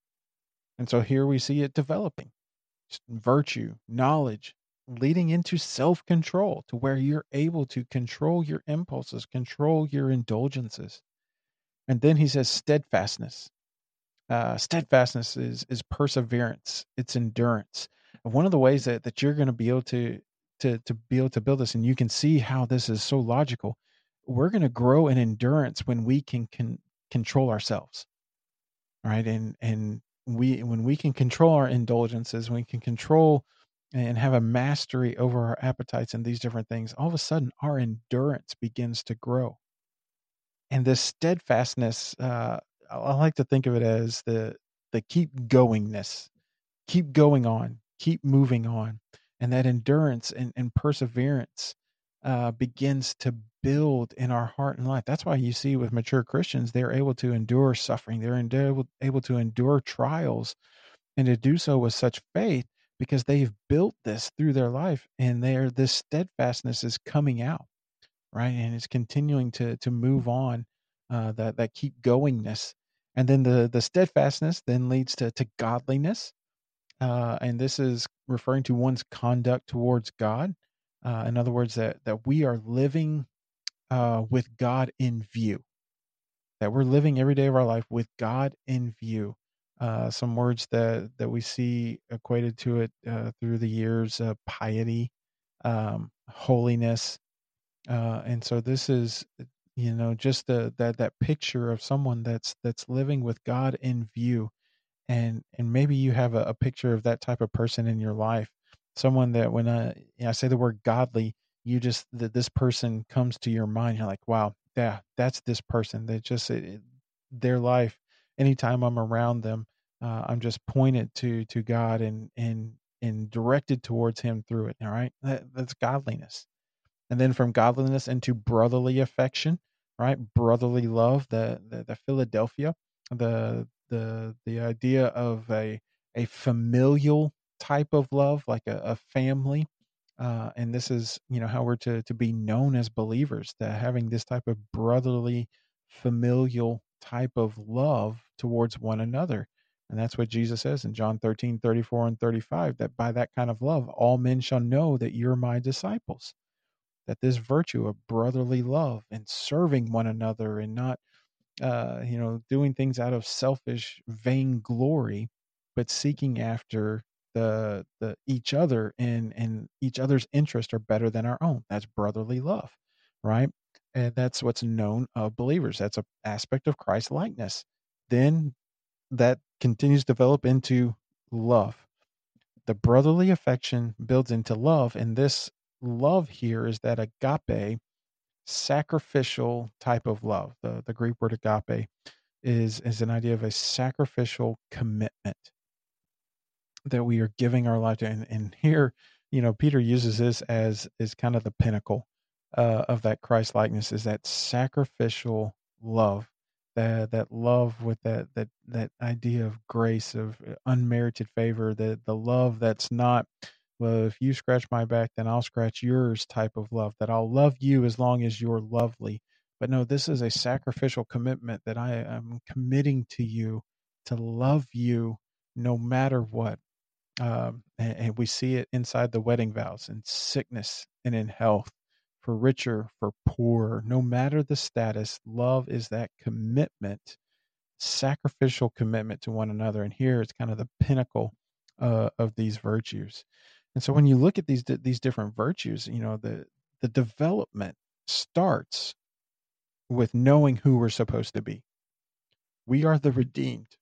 And so here we see it developing virtue, knowledge, leading into self control to where you're able to control your impulses, control your indulgences. And then he says steadfastness. Uh, steadfastness is is perseverance. It's endurance. And one of the ways that, that you're going to be able to to to be able to build this, and you can see how this is so logical. We're going to grow in endurance when we can, can control ourselves, right? And and we when we can control our indulgences, we can control and have a mastery over our appetites and these different things. All of a sudden, our endurance begins to grow, and this steadfastness, uh, I I like to think of it as the the keep goingness, keep going on, keep moving on, and that endurance and, and perseverance uh, begins to build in our heart and life. That's why you see with mature Christians, they're able to endure suffering, they're able, able to endure trials, and to do so with such faith because they've built this through their life, and their this steadfastness is coming out, right? And it's continuing to to move on, uh, that that keep goingness, and then the the steadfastness then leads to to godliness, uh, and this is referring to one's conduct towards God. Uh, in other words, that that we are living uh, with God in view, that we're living every day of our life with God in view. Uh, some words that that we see equated to it uh, through the years: uh, piety, um, holiness, uh, and so this is, you know, just the, that that picture of someone that's that's living with God in view, and and maybe you have a, a picture of that type of person in your life, someone that when I, you know, I say the word godly, you just that this person comes to your mind. You're like, wow, yeah, that's this person. That just it, it- their life. Anytime I'm around them, uh, I'm just pointed to to God and and and directed towards Him through it. All right, that, that's godliness. And then from godliness into brotherly affection, right? Brotherly love, the the, the Philadelphia, the the the idea of a a familial type of love, like a, a family. Uh, and this is, you know, how we're to to be known as believers, that having this type of brotherly, familial type of love towards one another. And that's what Jesus says in John thirteen thirty-four and thirty-five, that by that kind of love, all men shall know that you're my disciples, that this virtue of brotherly love and serving one another, and not uh you know doing things out of selfish vainglory, but seeking after the the each other, and and each other's interests are better than our own. That's brotherly love, right? And that's what's known of believers. That's a aspect of Christ likeness. Then that continues to develop into love. The brotherly affection builds into love, and this love here is that agape, sacrificial type of love. The the Greek word agape is is an idea of a sacrificial commitment, that we are giving our life to. And, and here, you know, Peter uses this as is kind of the pinnacle uh, of that Christ likeness, is that sacrificial love, that that love with that that that idea of grace, of uh, unmerited favor, the the love that's not, well, if you scratch my back, then I'll scratch yours type of love, that I'll love you as long as you're lovely. But no, this is a sacrificial commitment, that I am committing to you to love you no matter what. Um, and, and we see it inside the wedding vows, in sickness and in health, for richer, for poorer, no matter the status. Love is that commitment, sacrificial commitment to one another. And here it's kind of the pinnacle uh, of these virtues. And so when you look at these these different virtues, you know, the the development starts with knowing who we're supposed to be. We are the redeemed.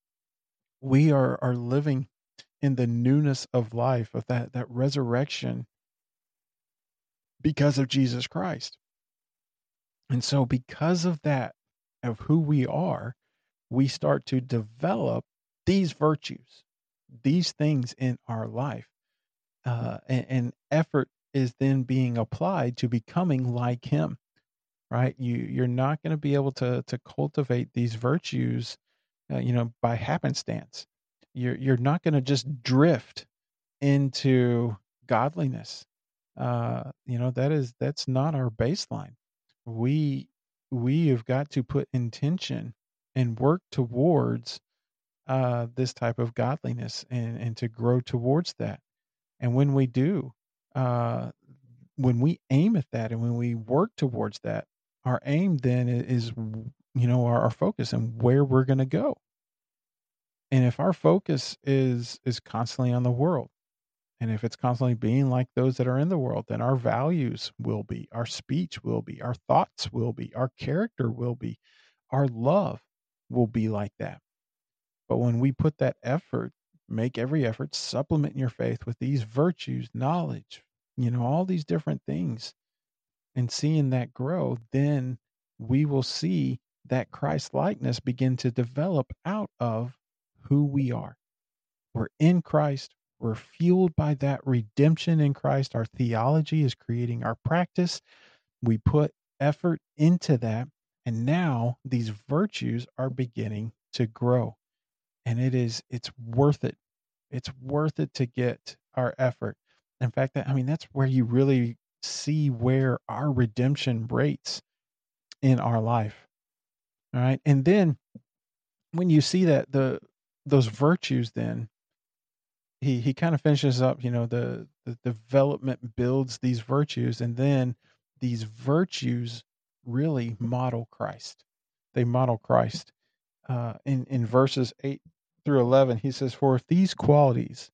We are are living in the newness of life, of that that resurrection, because of Jesus Christ. And so because of that, of who we are, we start to develop these virtues, these things in our life. Uh, and, and effort is then being applied to becoming like him, right? You you're not going to be able to to cultivate these virtues, uh, you know, by happenstance. You're you're not going to just drift into godliness. Uh, you know, that is that's not our baseline. We we have got to put intention and work towards uh, this type of godliness, and and to grow towards that. And when we do, uh, when we aim at that, and when we work towards that, our aim then i- is, you know, our, our focus and where we're going to go. And if our focus is is constantly on the world, and if it's constantly being like those that are in the world, then our values will be, our speech will be, our thoughts will be, our character will be, our love will be like that. But when we put that effort, make every effort, supplement your faith with these virtues, knowledge, you know, all these different things, and seeing that grow, then we will see that Christ likeness begin to develop out of who we are. We're in Christ. We're fueled by that redemption in Christ. Our theology is creating our practice. We put effort into that. And now these virtues are beginning to grow. And it is, it's worth it. It's worth it to get our effort. In fact, that I mean, that's where you really see where our redemption rates in our life. All right. And then when you see that the those virtues, then he he kind of finishes up, you know, the the development builds these virtues, and then these virtues really model Christ. They model Christ. Uh, in in verses eight through eleven, he says, "For if these qualities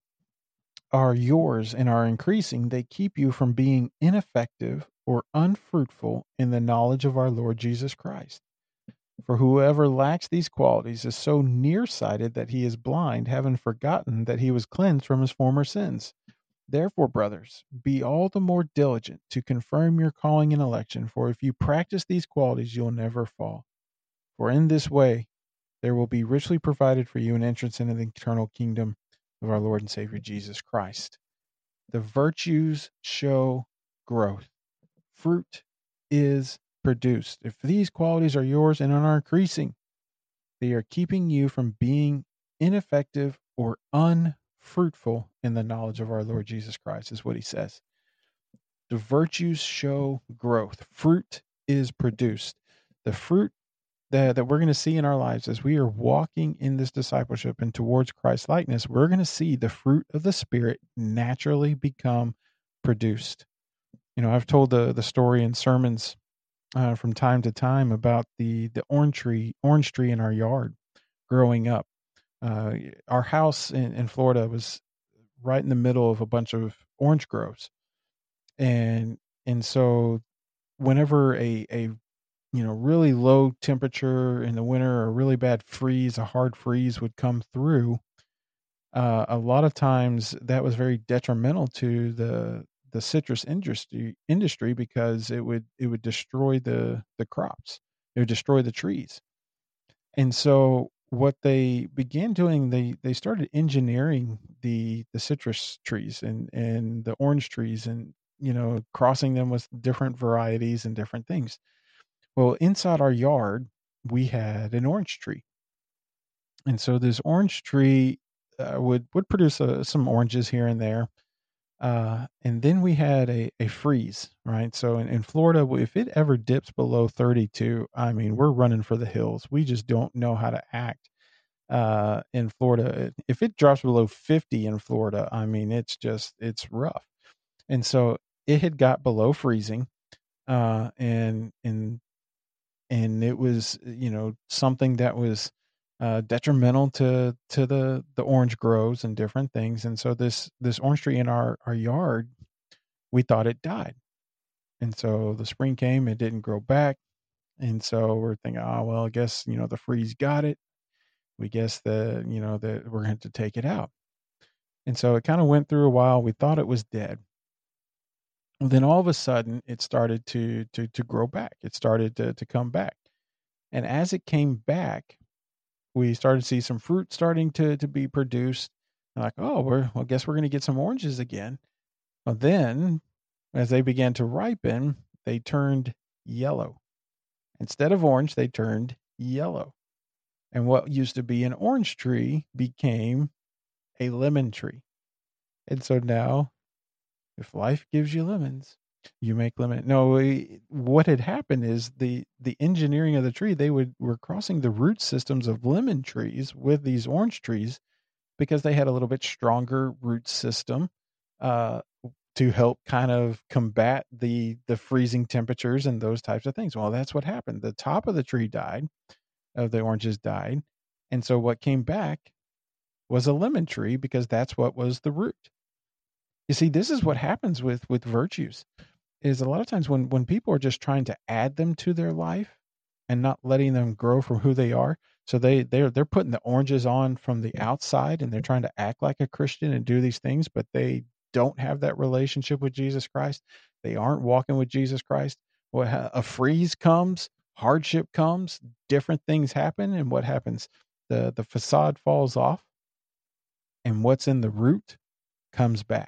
are yours and are increasing, they keep you from being ineffective or unfruitful in the knowledge of our Lord Jesus Christ. For whoever lacks these qualities is so nearsighted that he is blind, having forgotten that he was cleansed from his former sins. Therefore, brothers, be all the more diligent to confirm your calling and election, for if you practice these qualities, you'll never fall. For in this way, there will be richly provided for you an entrance into the eternal kingdom of our Lord and Savior Jesus Christ." The virtues show growth. Fruit is produced. If these qualities are yours and are increasing, they are keeping you from being ineffective or unfruitful in the knowledge of our Lord Jesus Christ, is what he says. The virtues show growth. Fruit is produced. The fruit that, that we're going to see in our lives as we are walking in this discipleship and towards Christ likeness, we're going to see the fruit of the Spirit naturally become produced. You know, I've told the the story in sermons uh, from time to time about the the orange tree orange tree in our yard growing up. Uh, our house in, in Florida was right in the middle of a bunch of orange groves, and and so whenever a a you know really low temperature in the winter or a really bad freeze, a hard freeze would come through, uh, a lot of times that was very detrimental to the the citrus industry industry because it would it would destroy the the crops. It would destroy the trees. And so what they began doing, they they started engineering the the citrus trees and and the orange trees, and you know crossing them with different varieties and different things. Well, inside our yard, we had an orange tree, and so this orange tree uh, would would produce uh, some oranges here and there. Uh, and then we had a, a freeze, right? So in, in Florida, if it ever dips below thirty-two, I mean, we're running for the hills. We just don't know how to act uh, in Florida. If it drops below fifty in Florida, I mean, it's just, it's rough. And so it had got below freezing, uh, and, and, and it was, you know, something that was uh, detrimental to, to the, the orange groves and different things. And so this, this orange tree in our, our yard, we thought it died. And so the spring came, it didn't grow back. And so we're thinking, oh, well, I guess, you know, the freeze got it. We guess that, you know, that we're going to take it out. And so it kind of went through a while. We thought it was dead. Well, then all of a sudden it started to, to, to grow back. It started to, to come back. And as it came back, we started to see some fruit starting to, to be produced. And like, oh, we're, well, I guess we're going to get some oranges again. Well, then as they began to ripen, they turned yellow. Instead of orange, they turned yellow. And what used to be an orange tree became a lemon tree. And so now, if life gives you lemons, you make lemon. No, we, what had happened is the the engineering of the tree. They would were crossing the root systems of lemon trees with these orange trees because they had a little bit stronger root system uh, to help kind of combat the the freezing temperatures and those types of things. Well, that's what happened. The top of the tree died, of the oranges died, and so what came back was a lemon tree because that's what was the root. You see, this is what happens with with virtues. Is a lot of times when when people are just trying to add them to their life and not letting them grow from who they are. So they they're they're putting the oranges on from the outside and they're trying to act like a Christian and do these things, but they don't have that relationship with Jesus Christ. They aren't walking with Jesus Christ. Well, a freeze comes, hardship comes, different things happen, and what happens? The the facade falls off, and what's in the root comes back,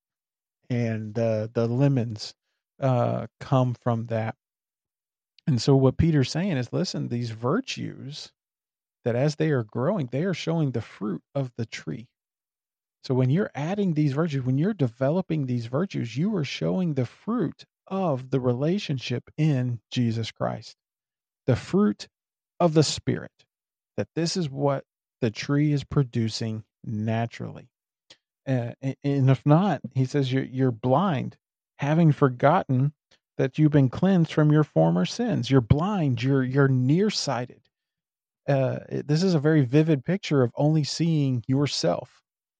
and the the lemons uh, come from that. And so what Peter's saying is, listen, these virtues that as they are growing, they are showing the fruit of the tree. So when you're adding these virtues, when you're developing these virtues, you are showing the fruit of the relationship in Jesus Christ, the fruit of the Spirit, that this is what the tree is producing naturally. Uh, a- and if not, he says you're, you're blind, having forgotten that you've been cleansed from your former sins. You're blind. You're you're nearsighted. Uh, it- this is a very vivid picture of only seeing yourself.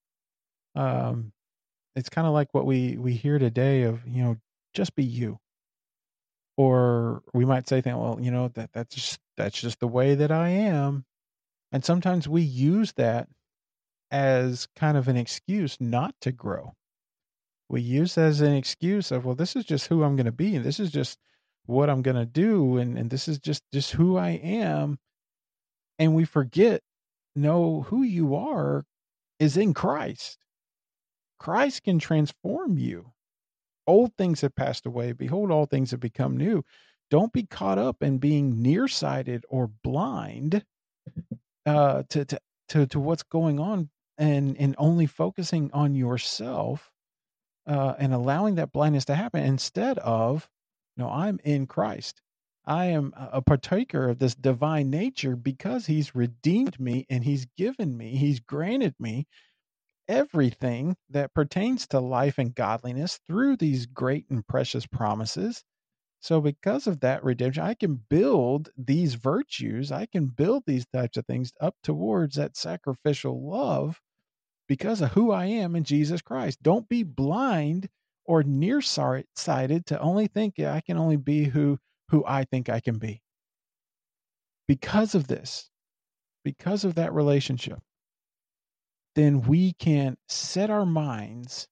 Um, it's kind of like what we we hear today of, you know, just be you. Or we might say, thing, well, you know, that that's just that's just the way that I am. And sometimes we use that as kind of an excuse not to grow. We use as an excuse of, well, this is just who I'm going to be, and this is just what I'm going to do, and and this is just just who I am. And we forget, no, who you are is in Christ. Christ can transform you. Old things have passed away. Behold, all things have become new. Don't be caught up in being nearsighted or blind uh, to, to to to what's going on, and and only focusing on yourself, uh, and allowing that blindness to happen instead of, no, I'm in Christ. I am a a partaker of this divine nature because He's redeemed me and He's given me, He's granted me everything that pertains to life and godliness through these great and precious promises. So, because of that redemption, I can build these virtues, I can build these types of things up towards that sacrificial love because of who I am in Jesus Christ. Don't be blind or nearsighted to only think, yeah, I can only be who who I think I can be. Because of this, because of that relationship, then we can set our minds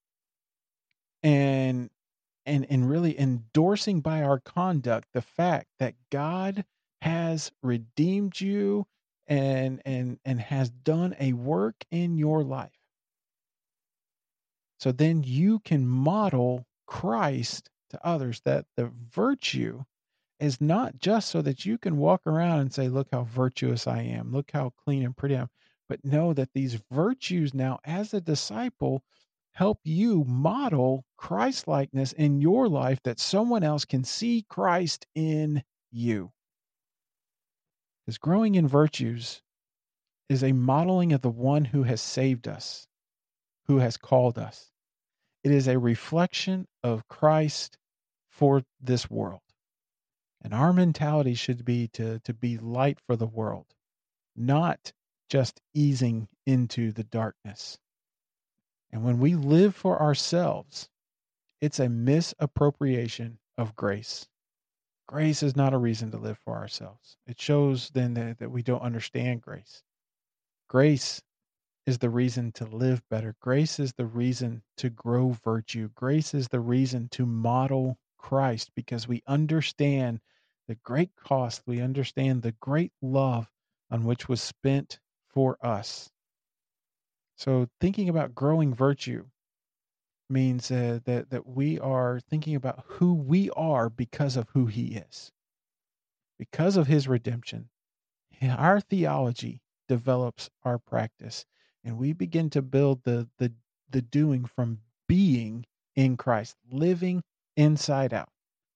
and and and really endorsing by our conduct the fact that God has redeemed you and and and has done a work in your life. So then you can model Christ to others, that the virtue is not just so that you can walk around and say, look how virtuous I am, look how clean and pretty I am, but know that these virtues now, as a disciple, help you model Christ likeness in your life, that someone else can see Christ in you. Because growing in virtues is a modeling of the one who has saved us, who has called us. It is a reflection of Christ for this world. And our mentality should be to, to be light for the world, not just easing into the darkness. And when we live for ourselves, it's a misappropriation of grace. Grace is not a reason to live for ourselves. It shows then that, that we don't understand grace. Grace is the reason to live better. Grace is the reason to grow virtue. Grace is the reason to model Christ, because we understand the great cost. We understand the great love on which was spent for us. So thinking about growing virtue means uh, that, that we are thinking about who we are because of who He is. Because of His redemption, our theology develops our practice, and we begin to build the the the doing from being in Christ, living inside out.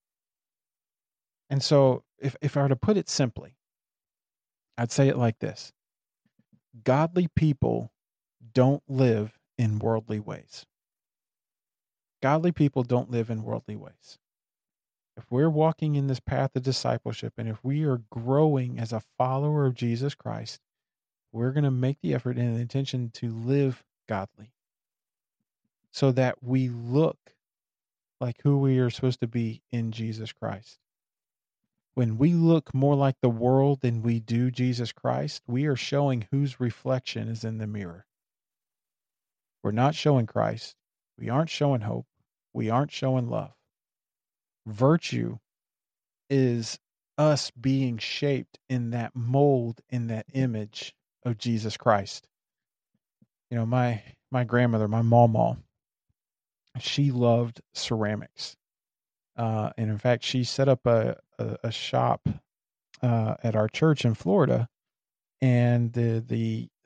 And so if if I were to put it simply, I'd say it like this: godly people don't live in worldly ways. Godly people don't live in worldly ways. If we're walking in this path of discipleship, and if we are growing as a follower of Jesus Christ, we're going to make the effort and the intention to live godly, so that we look like who we are supposed to be in Jesus Christ. When we look more like the world than we do Jesus Christ, we are showing whose reflection is in the mirror. We're not showing Christ. We aren't showing hope. We aren't showing love. Virtue is us being shaped in that mold, in that image of Jesus Christ. You know, my my grandmother, my mama, she loved ceramics. Uh, and in fact, she set up a, a, a shop uh, at our church in Florida. And the, the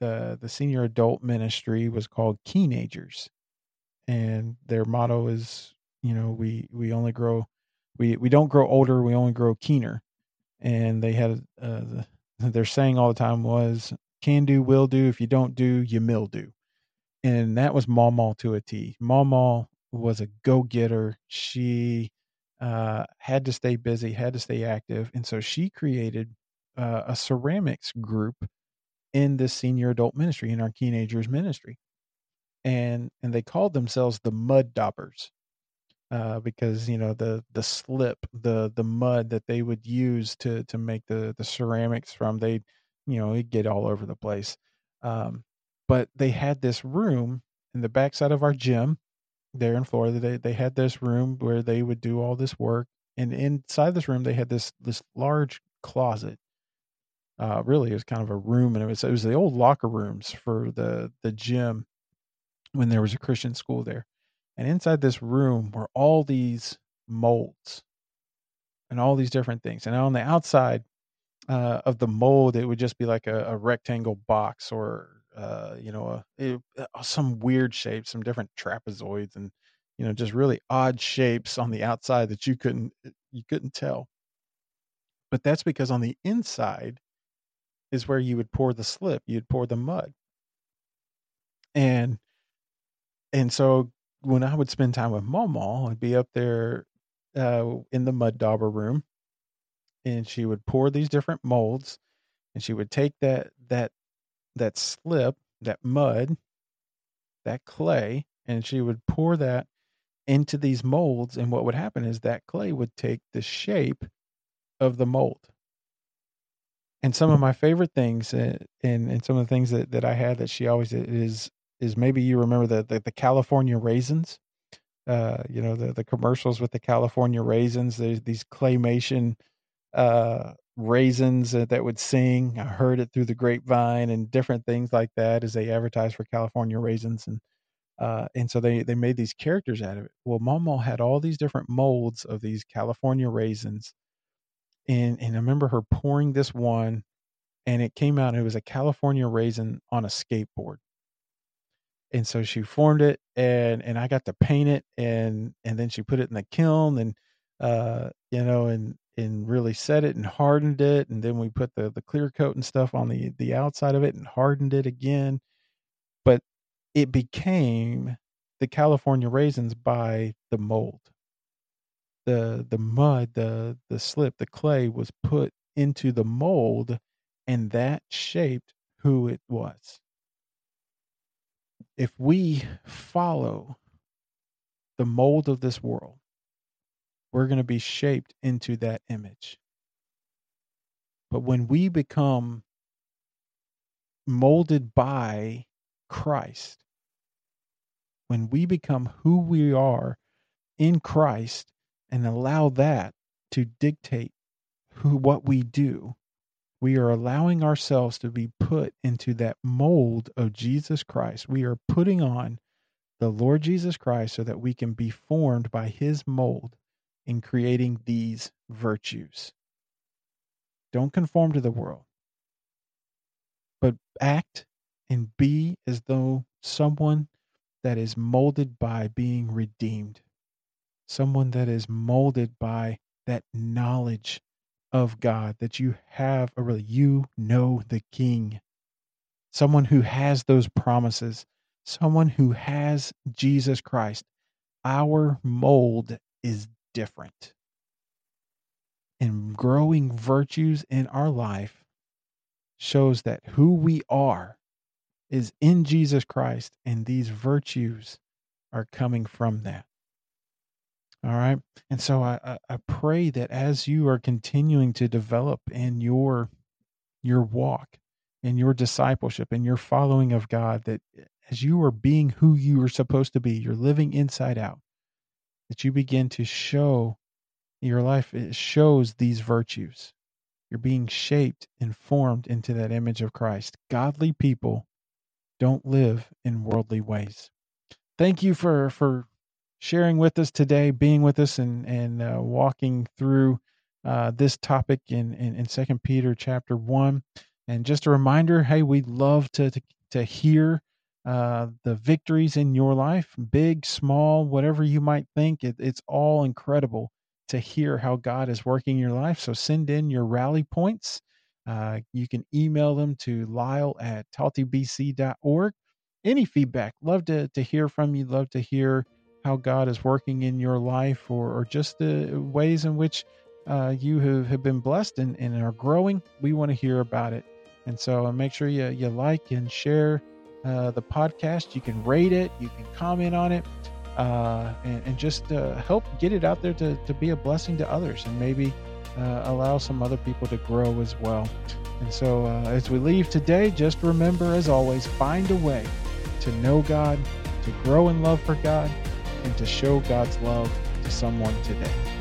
the the senior adult ministry was called Keenagers, and their motto is, you know, we we only grow, we we don't grow older, we only grow keener. And they had uh, the, their saying all the time was, "Can do, will do. If you don't do, you mildew." And that was Mama to a T. Mama was a go-getter. She uh, had to stay busy, had to stay active, and so she created uh, a ceramics group in this senior adult ministry, in our teenagers ministry, and and they called themselves the Mud Daubers. Uh, because you know the the slip, the the mud that they would use to to make the the ceramics from, they, you know, it'd get all over the place. Um, but they had this room in the backside of our gym there in Florida. They they had this room where they would do all this work, and inside this room they had this this large closet. Uh, really, it was kind of a room, and it was it was the old locker rooms for the the gym when there was a Christian school there. And inside this room were all these molds and all these different things. And on the outside uh, of the mold, it would just be like a, a rectangle box, or, uh, you know, a, it, uh, some weird shapes, some different trapezoids, and, you know, just really odd shapes on the outside that you couldn't, you couldn't tell. But that's because on the inside is where you would pour the slip, you'd pour the mud. And And so when I would spend time with Mama, I'd be up there uh, in the mud dauber room, and she would pour these different molds, and she would take that that that slip, that mud, that clay, and she would pour that into these molds. And what would happen is that clay would take the shape of the mold. And some of my favorite things, uh, and and some of the things that, that I had that she always did is is maybe you remember the the, the California raisins. Uh, you know, the the commercials with the California raisins. There's these claymation uh, raisins that, that would sing. I heard it through the grapevine and different things like that as they advertised for California raisins, and uh, and so they they made these characters out of it. Well, Momo had all these different molds of these California raisins, and and I remember her pouring this one, and it came out. And it was a California raisin on a skateboard. And so she formed it, and and I got to paint it, and and then she put it in the kiln, and uh you know and and really set it and hardened it, and then we put the the clear coat and stuff on the the outside of it and hardened it again. But it became the California raisins by the mold. The the mud, the the slip, the clay was put into the mold, and that shaped who it was. If we follow the mold of this world, we're going to be shaped into that image. But when we become molded by Christ, when we become who we are in Christ and allow that to dictate who what we do, we are allowing ourselves to be put into that mold of Jesus Christ. We are putting on the Lord Jesus Christ so that we can be formed by his mold in creating these virtues. Don't conform to the world, but act and be as though someone that is molded by being redeemed, someone that is molded by that knowledge of God, that you have a really, you know the King, someone who has those promises, someone who has Jesus Christ. Our mold is different. And growing virtues in our life shows that who we are is in Jesus Christ, and these virtues are coming from that. All right. And so I, I, I pray that as you are continuing to develop in your your walk, in your discipleship, in your following of God, that as you are being who you are supposed to be, you're living inside out, that you begin to show your life, it shows these virtues. You're being shaped and formed into that image of Christ. Godly people don't live in worldly ways. Thank you for for sharing with us today, being with us, and and uh, walking through uh, this topic in in, in Second Peter chapter one. And just a reminder, hey, we'd love to to, to hear uh, the victories in your life, big, small, whatever you might think. It, it's all incredible to hear how God is working your life. So send in your rally points. Uh, you can email them to Lyle at talty b c dot org. Any feedback, love to, to hear from you, love to hear how God is working in your life, or, or just the ways in which uh, you have, have been blessed and, and are growing. We want to hear about it. And so uh, make sure you, you like and share uh, the podcast. You can rate it, you can comment on it, uh, and, and just uh, help get it out there to, to be a blessing to others, and maybe uh, allow some other people to grow as well. And so uh, as we leave today, just remember, as always, find a way to know God, to grow in love for God, and to show God's love to someone today.